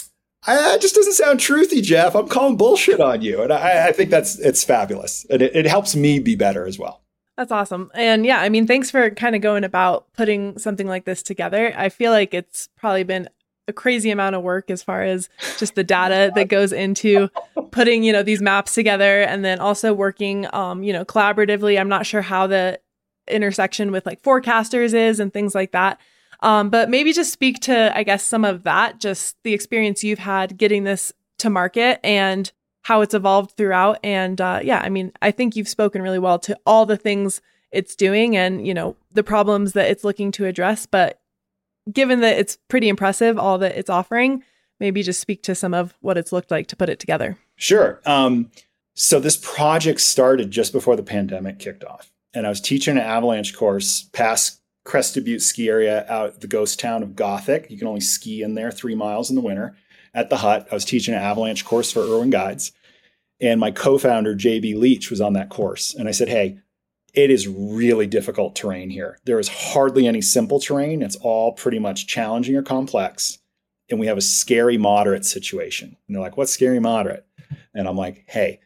I, it just doesn't sound truthy, Jeff. I'm calling bullshit on you. And I, I think that's, it's fabulous. And it, it helps me be better as well. That's awesome. And yeah, I mean, thanks for kind of going about putting something like this together. I feel like it's probably been a crazy amount of work as far as just the data that goes into putting, you know, these maps together, and then also working, um, you know, collaboratively. I'm not sure how the intersection with like forecasters is and things like that. Um, but maybe just speak to, I guess, some of that, just the experience you've had getting this to market and how it's evolved throughout. And uh, yeah, I mean, I think you've spoken really well to all the things it's doing and, you know, the problems that it's looking to address. But given that it's pretty impressive, all that it's offering, maybe just speak to some of what it's looked like to put it together. Sure. Um, so this project started just before the pandemic kicked off. And I was teaching an avalanche course past Crested Butte ski area out the ghost town of Gothic. You can only ski in there three miles in the winter at the hut. I was teaching an avalanche course for Irwin Guides. And my co-founder, J B Leach, was on that course. And I said, hey, it is really difficult terrain here. There is hardly any simple terrain. It's all pretty much challenging or complex. And we have a scary moderate situation. And they're like, what's scary moderate? And I'm like, hey,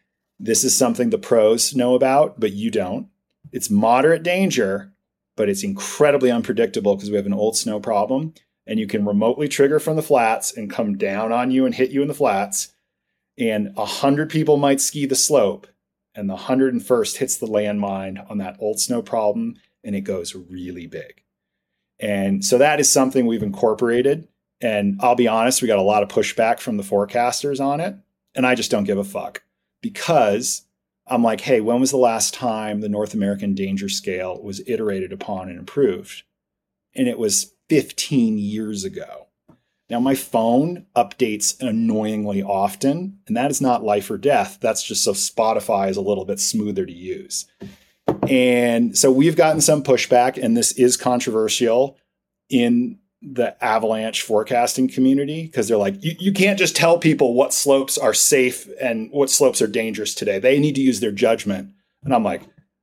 This is something the pros know about, but you don't. It's moderate danger, but it's incredibly unpredictable because we have an old snow problem, and you can remotely trigger from the flats and come down on you and hit you in the flats. And a hundred people might ski the slope, and the hundred and first hits the landmine on that old snow problem, and it goes really big. And so that is something we've incorporated. And I'll be honest, we got a lot of pushback from the forecasters on it. And I just don't give a fuck, because I'm like, hey, when was the last time the North American danger scale was iterated upon and improved? And it was fifteen years ago. Now, my phone updates annoyingly often, and that is not life or death. That's just so Spotify is a little bit smoother to use. And so we've gotten some pushback, and this is controversial in the avalanche forecasting community, because they're like, you, you can't just tell people what slopes are safe and what slopes are dangerous today. They need to use their judgment. And I'm like,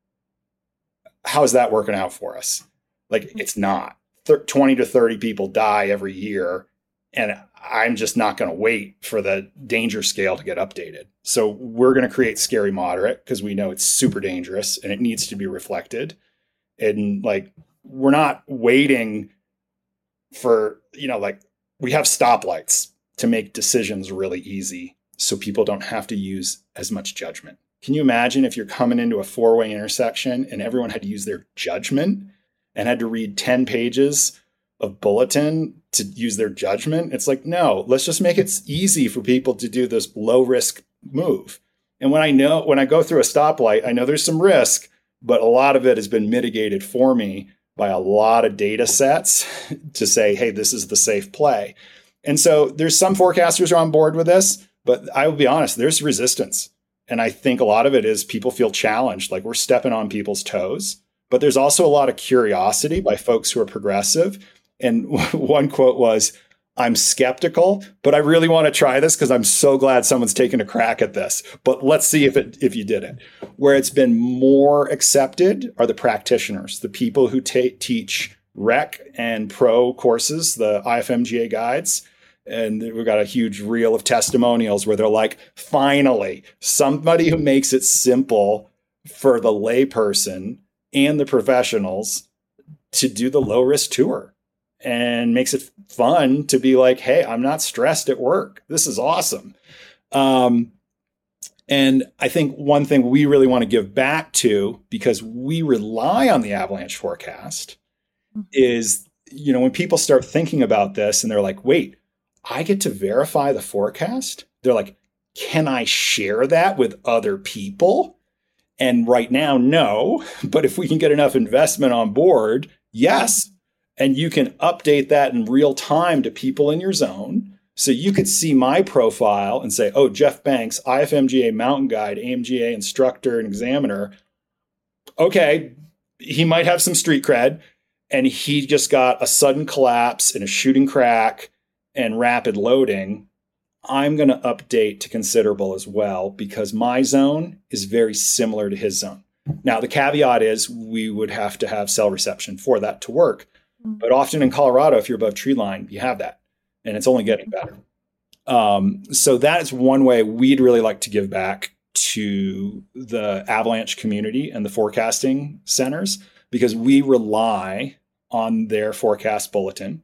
how is that working out for us? Like, it's not. twenty to thirty people die every year, and I'm just not going to wait for the danger scale to get updated. So we're going to create scary moderate, because we know it's super dangerous and it needs to be reflected. And like, we're not waiting for, you know, like, we have stoplights to make decisions really easy so people don't have to use as much judgment. Can you imagine if you're coming into a four-way intersection and everyone had to use their judgment and had to read ten pages of bulletin to use their judgment? It's like, no, let's just make it easy for people to do this low risk move. And when I know, when I go through a stoplight, I know there's some risk, but a lot of it has been mitigated for me by a lot of data sets to say, hey, this is the safe play. And so there's some forecasters are on board with this, but I will be honest, there's resistance. And I think a lot of it is people feel challenged, like we're stepping on people's toes. But there's also a lot of curiosity by folks who are progressive. And one quote was, I'm skeptical, but I really want to try this because I'm so glad someone's taken a crack at this. But let's see if it if you did it. Where it's been more accepted are the practitioners, the people who ta- teach rec and pro courses, the I F M G A guides. And we've got a huge reel of testimonials where they're like, finally, somebody who makes it simple for the layperson and the professionals to do the low risk tour, and makes it fun to be like, hey, I'm not stressed at work. This is awesome. Um, and I think one thing we really want to give back to, because we rely on the avalanche forecast, is, you know, when people start thinking about this and they're like, wait, I get to verify the forecast? They're like, can I share that with other people? And right now, no. But if we can get enough investment on board, yes. And you can update that in real time to people in your zone. So you could see my profile and say, oh, Jeff Banks, I F M G A mountain guide, A M G A instructor and examiner. Okay, he might have some street cred, and he just got a sudden collapse and a shooting crack and rapid loading. I'm going to update to considerable as well, because my zone is very similar to his zone. Now, the caveat is we would have to have cell reception for that to work. But often in Colorado, if you're above tree line, you have that, and it's only getting better. Um, so that is one way we'd really like to give back to the avalanche community and the forecasting centers, because we rely on their forecast bulletin,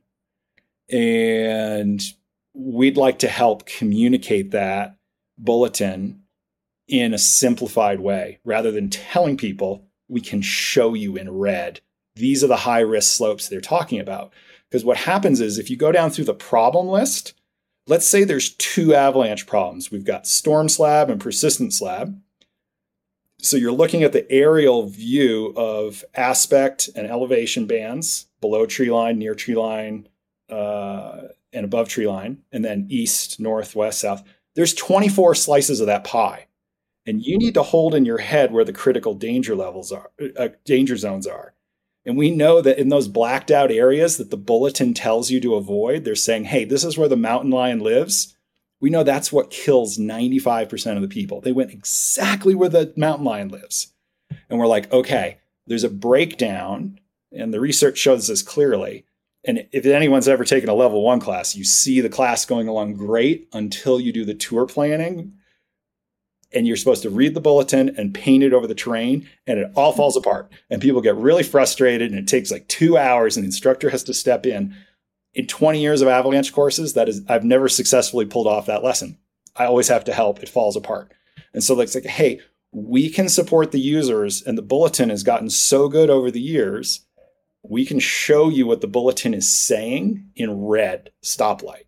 and we'd like to help communicate that bulletin in a simplified way. Rather than telling people, we can show you in red, these are the high risk slopes they're talking about. Because what happens is, if you go down through the problem list, let's say there's two avalanche problems. We've got storm slab and persistent slab. So you're looking at the aerial view of aspect and elevation bands below tree line, near tree line, uh, and above tree line, and then east, north, west, south. There's twenty-four slices of that pie. And you need to hold in your head where the critical danger levels are, uh, danger zones are. And we know that in those blacked out areas that the bulletin tells you to avoid, they're saying, hey, this is where the mountain lion lives. We know that's what kills ninety-five percent of the people. They went exactly where the mountain lion lives. And we're like, okay, there's a breakdown, and the research shows this clearly. And if anyone's ever taken a level one class, you see the class going along great until you do the tour planning. and you're supposed to read the bulletin and paint it over the terrain, and it all falls apart. And people get really frustrated, and it takes like two hours, and the instructor has to step in. In twenty years of avalanche courses, that is, I've never successfully pulled off that lesson. I always have to help. It falls apart. And so it's like, hey, we can support the users, and the bulletin has gotten so good over the years. We can show you what the bulletin is saying in red stoplight.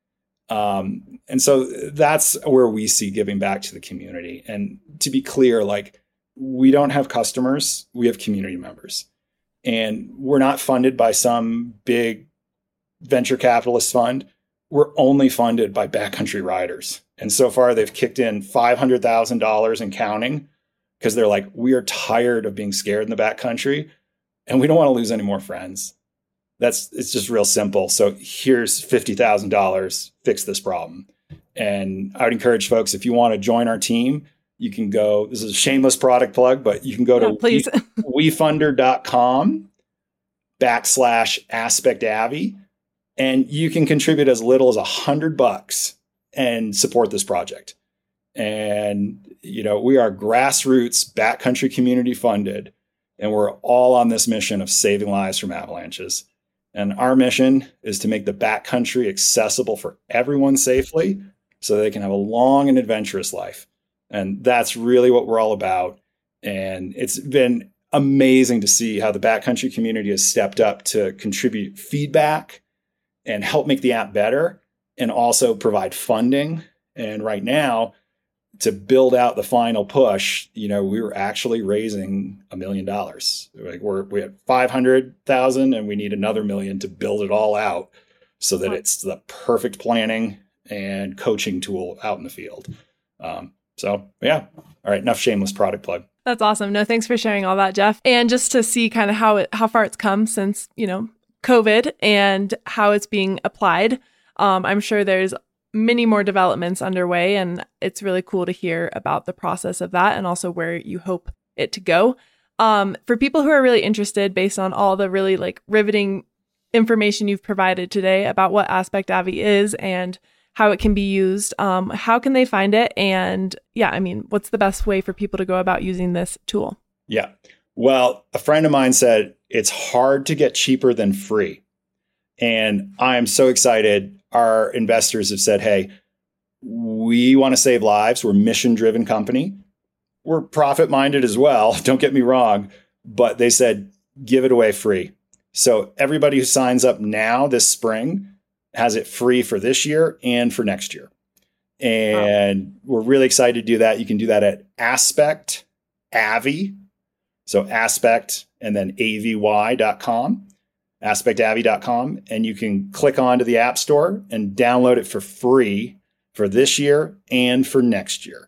Um, and so that's where we see giving back to the community. And to be clear, like, we don't have customers, we have community members, and we're not funded by some big venture capitalist fund. We're only funded by backcountry riders. And so far they've kicked in five hundred thousand dollars and counting, because they're like, we are tired of being scared in the backcountry, and we don't want to lose any more friends. That's, it's just real simple. So here's fifty thousand dollars, fix this problem. And I would encourage folks, if you want to join our team, you can go, this is a shameless product plug, but you can go yeah, to please. wefunder.com backslash aspect avi, and you can contribute as little as a hundred bucks and support this project. And, you know, we are grassroots backcountry community funded, and we're all on this mission of saving lives from avalanches. And our mission is to make the backcountry accessible for everyone safely, so they can have a long and adventurous life. And that's really what we're all about. And it's been amazing to see how the backcountry community has stepped up to contribute feedback and help make the app better, and also provide funding. And right now, to build out the final push, you know, we were actually raising a million dollars. Like we're we had five hundred thousand, and we need another million to build it all out, so that it's the perfect planning and coaching tool out in the field. Um, so yeah, all right, enough shameless product plug. That's awesome. No, thanks for sharing all that, Jeff. And just to see kind of how it how far it's come since, you know, COVID, and how it's being applied. Um, I'm sure there's many more developments underway, and it's really cool to hear about the process of that, and also where you hope it to go. Um, for people who are really interested, based on all the really like riveting information you've provided today about what Aspect Avi is and how it can be used, um, how can they find it? And yeah, I mean, what's the best way for people to go about using this tool? Yeah. Well, a friend of mine said it's hard to get cheaper than free. And I'm so excited. Our investors have said, hey, we want to save lives. We're a mission-driven company. We're profit-minded as well. Don't get me wrong. But they said, give it away free. So everybody who signs up now this spring has it free for this year and for next year. And wow. We're really excited to do that. You can do that at Aspect Avi. So Aspect and then A V Y dot com. aspect avi dot com, and you can click onto the App Store and download it for free for this year and for next year.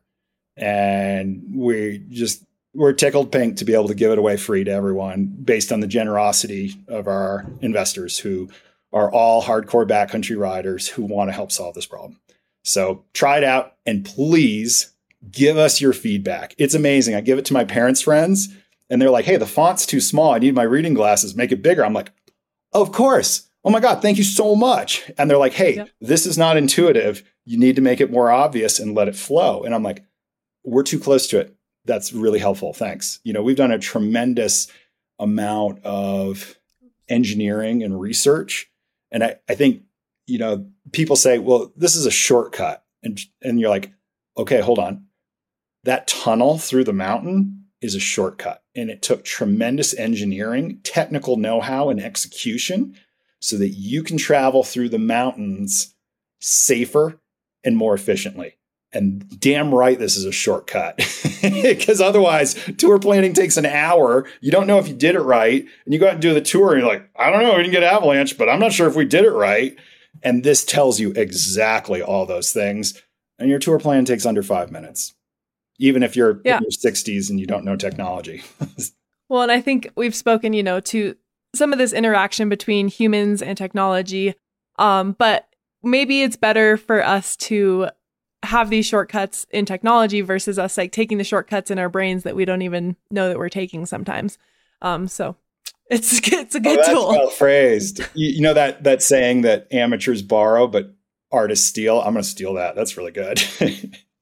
And we just, we're tickled pink to be able to give it away free to everyone based on the generosity of our investors, who are all hardcore backcountry riders who want to help solve this problem. So try it out, and please give us your feedback. It's amazing. I give it to my parents' friends, and they're like, hey, the font's too small. I need my reading glasses. Make it bigger. I'm like, of course. Oh my God, thank you so much. And they're like, hey, yep. This is not intuitive. You need to make it more obvious and let it flow. And I'm like, we're too close to it. That's really helpful. Thanks. You know, we've done a tremendous amount of engineering and research. And I, I think, you know, people say, well, this is a shortcut. And, and you're like, okay, hold on. That tunnel through the mountain is a shortcut. And it took tremendous engineering, technical know-how, and execution so that you can travel through the mountains safer and more efficiently. And damn right, this is a shortcut, because otherwise tour planning takes an hour. You don't know if you did it right. And you go out and do the tour and you're like, I don't know, we didn't get avalanche, but I'm not sure if we did it right. And this tells you exactly all those things. And your tour plan takes under five minutes. Even if you're yeah. in your sixties and you don't know technology. Well, and I think we've spoken, you know, to some of this interaction between humans and technology. Um, but maybe it's better for us to have these shortcuts in technology versus us like taking the shortcuts in our brains that we don't even know that we're taking sometimes. Um, so it's it's a good oh, that's tool. Well phrased. You, you know that that saying that amateurs borrow, but artists steal. I'm going to steal that. That's really good.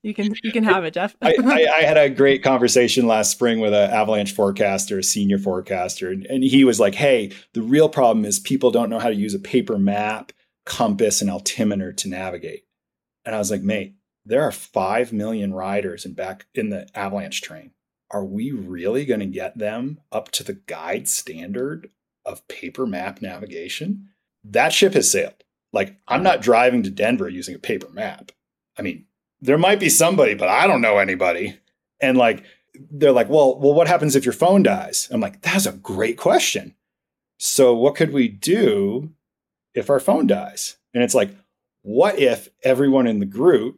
You can you can have it, Jeff. I, I, I had a great conversation last spring with an avalanche forecaster, a senior forecaster, and, and he was like, hey, the real problem is people don't know how to use a paper map, compass, and altimeter to navigate. And I was like, mate, there are five million riders in back in the avalanche train. Are we really going to get them up to the guide standard of paper map navigation? That ship has sailed. Like, I'm not driving to Denver using a paper map. I mean, there might be somebody, but I don't know anybody. And like, they're like, well, well, what happens if your phone dies? I'm like, that's a great question. So what could we do if our phone dies? And it's like, what if everyone in the group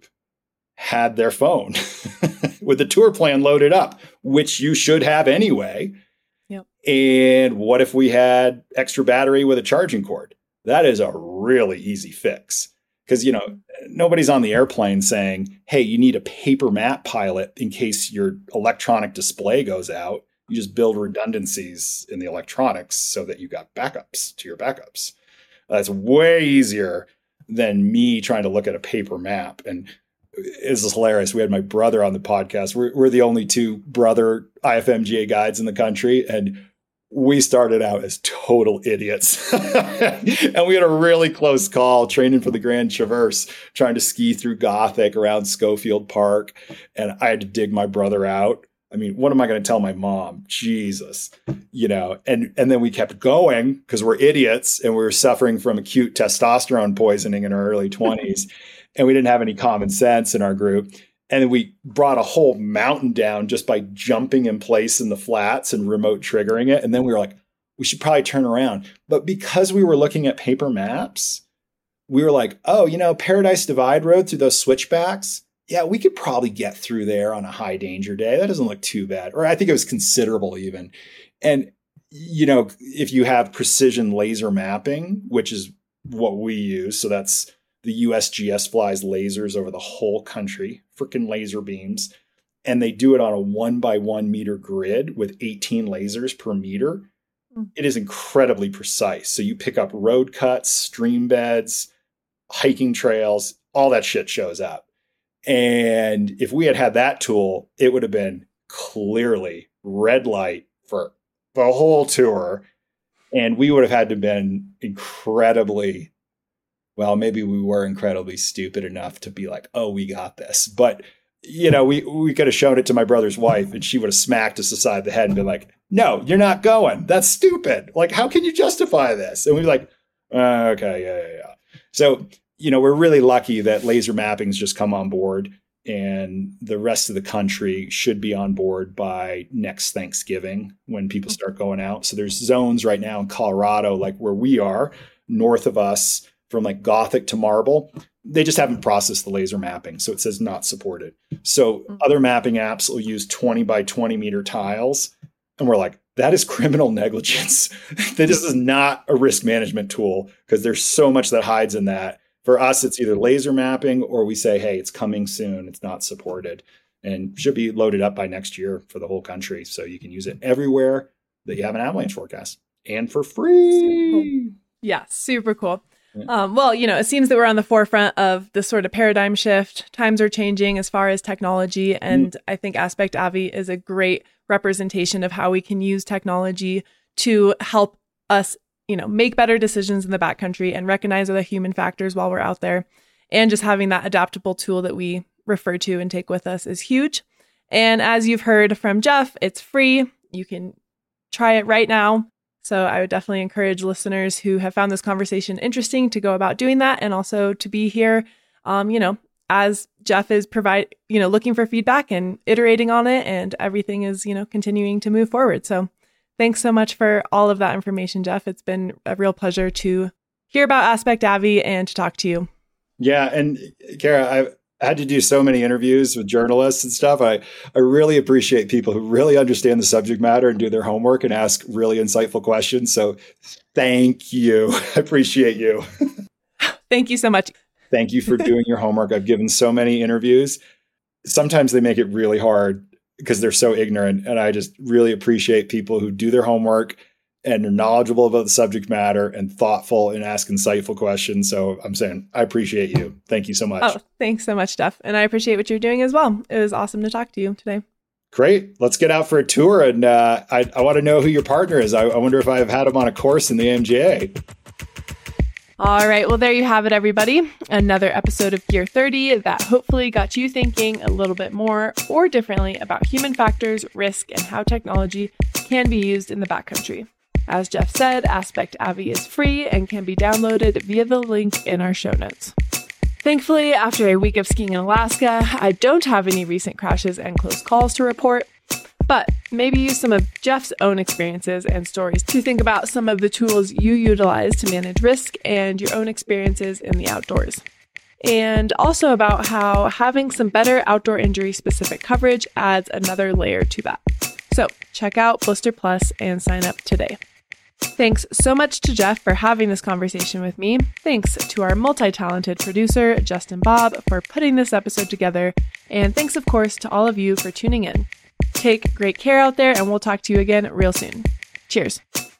had their phone with the tour plan loaded up, which you should have anyway? Yep. And what if we had extra battery with a charging cord? That is a really easy fix. Because, you know, nobody's on the airplane saying, hey, you need a paper map pilot in case your electronic display goes out. You just build redundancies in the electronics so that you got backups to your backups. That's way easier than me trying to look at a paper map. And it's just hilarious. We had my brother on the podcast. We're, we're the only two brother I F M G A guides in the country. And we started out as total idiots. And we had a really close call training for the Grand Traverse, trying to ski through Gothic around Schofield Park. And I had to dig my brother out. I mean, what am I going to tell my mom? Jesus, you know, and, and then we kept going because we're idiots and we were suffering from acute testosterone poisoning in our early twenties. And we didn't have any common sense in our group. And then we brought a whole mountain down just by jumping in place in the flats and remote triggering it. And then we were like, we should probably turn around. But because we were looking at paper maps, we were like, oh, you know, Paradise Divide Road through those switchbacks. Yeah, we could probably get through there on a high danger day. That doesn't look too bad. Or I think it was considerable even. And, you know, if you have precision laser mapping, which is what we use, so that's the U S G S flies lasers over the whole country, freaking laser beams. And they do it on a one by one meter grid with eighteen lasers per meter. Mm. It is incredibly precise. So you pick up road cuts, stream beds, hiking trails, all that shit shows up. And if we had had that tool, it would have been clearly red light for the whole tour. And we would have had to have been incredibly Well, maybe we were incredibly stupid enough to be like, oh, we got this. But, you know, we, we could have shown it to my brother's wife and she would have smacked us aside the head and been like, no, you're not going. That's stupid. Like, how can you justify this? And we'd be like, uh, okay, yeah, yeah, yeah. So, you know, we're really lucky that laser mapping's just come on board and the rest of the country should be on board by next Thanksgiving when people start going out. So there's zones right now in Colorado, like where we are, north of us, from like Gothic to Marble, they just haven't processed the laser mapping. So it says not supported. So mm-hmm. other mapping apps will use twenty by twenty meter tiles. And we're like, that is criminal negligence. This is not a risk management tool because there's so much that hides in that. For us, it's either laser mapping or we say, hey, it's coming soon. It's not supported and should be loaded up by next year for the whole country. So you can use it everywhere that you have an avalanche forecast and for free. Super cool. Yeah, super cool. Um, well, you know, it seems that we're on the forefront of this sort of paradigm shift. Times are changing as far as technology. And mm. I think Aspect Avi is a great representation of how we can use technology to help us, you know, make better decisions in the backcountry and recognize other human factors while we're out there. And just having that adaptable tool that we refer to and take with us is huge. And as you've heard from Jeff, it's free. You can try it right now. So I would definitely encourage listeners who have found this conversation interesting to go about doing that and also to be here, um, you know, as Jeff is provide, you know, looking for feedback and iterating on it and everything is, you know, continuing to move forward. So thanks so much for all of that information, Jeff. It's been a real pleasure to hear about Aspect Avi and to talk to you. Yeah. And Kara, I've had to do so many interviews with journalists and stuff. I, I really appreciate people who really understand the subject matter and do their homework and ask really insightful questions. So thank you. I appreciate you. Thank you so much. Thank you for doing your homework. I've given so many interviews. Sometimes they make it really hard because they're so ignorant. And I just really appreciate people who do their homework and are knowledgeable about the subject matter and thoughtful and ask insightful questions. So I'm saying I appreciate you. Thank you so much. Oh, thanks so much, Jeff. And I appreciate what you're doing as well. It was awesome to talk to you today. Great. Let's get out for a tour. And uh, I, I want to know who your partner is. I, I wonder if I've had him on a course in the A M G A. All right. Well, there you have it, everybody. Another episode of Gear thirty that hopefully got you thinking a little bit more or differently about human factors, risk, and how technology can be used in the backcountry. As Jeff said, Aspect Avi is free and can be downloaded via the link in our show notes. Thankfully, after a week of skiing in Alaska, I don't have any recent crashes and close calls to report, but maybe use some of Jeff's own experiences and stories to think about some of the tools you utilize to manage risk and your own experiences in the outdoors. And also about how having some better outdoor injury specific coverage adds another layer to that. So check out Blister Plus and sign up today. Thanks so much to Jeff for having this conversation with me. Thanks to our multi-talented producer, Justin Bob, for putting this episode together. And thanks, of course, to all of you for tuning in. Take great care out there, and we'll talk to you again real soon. Cheers.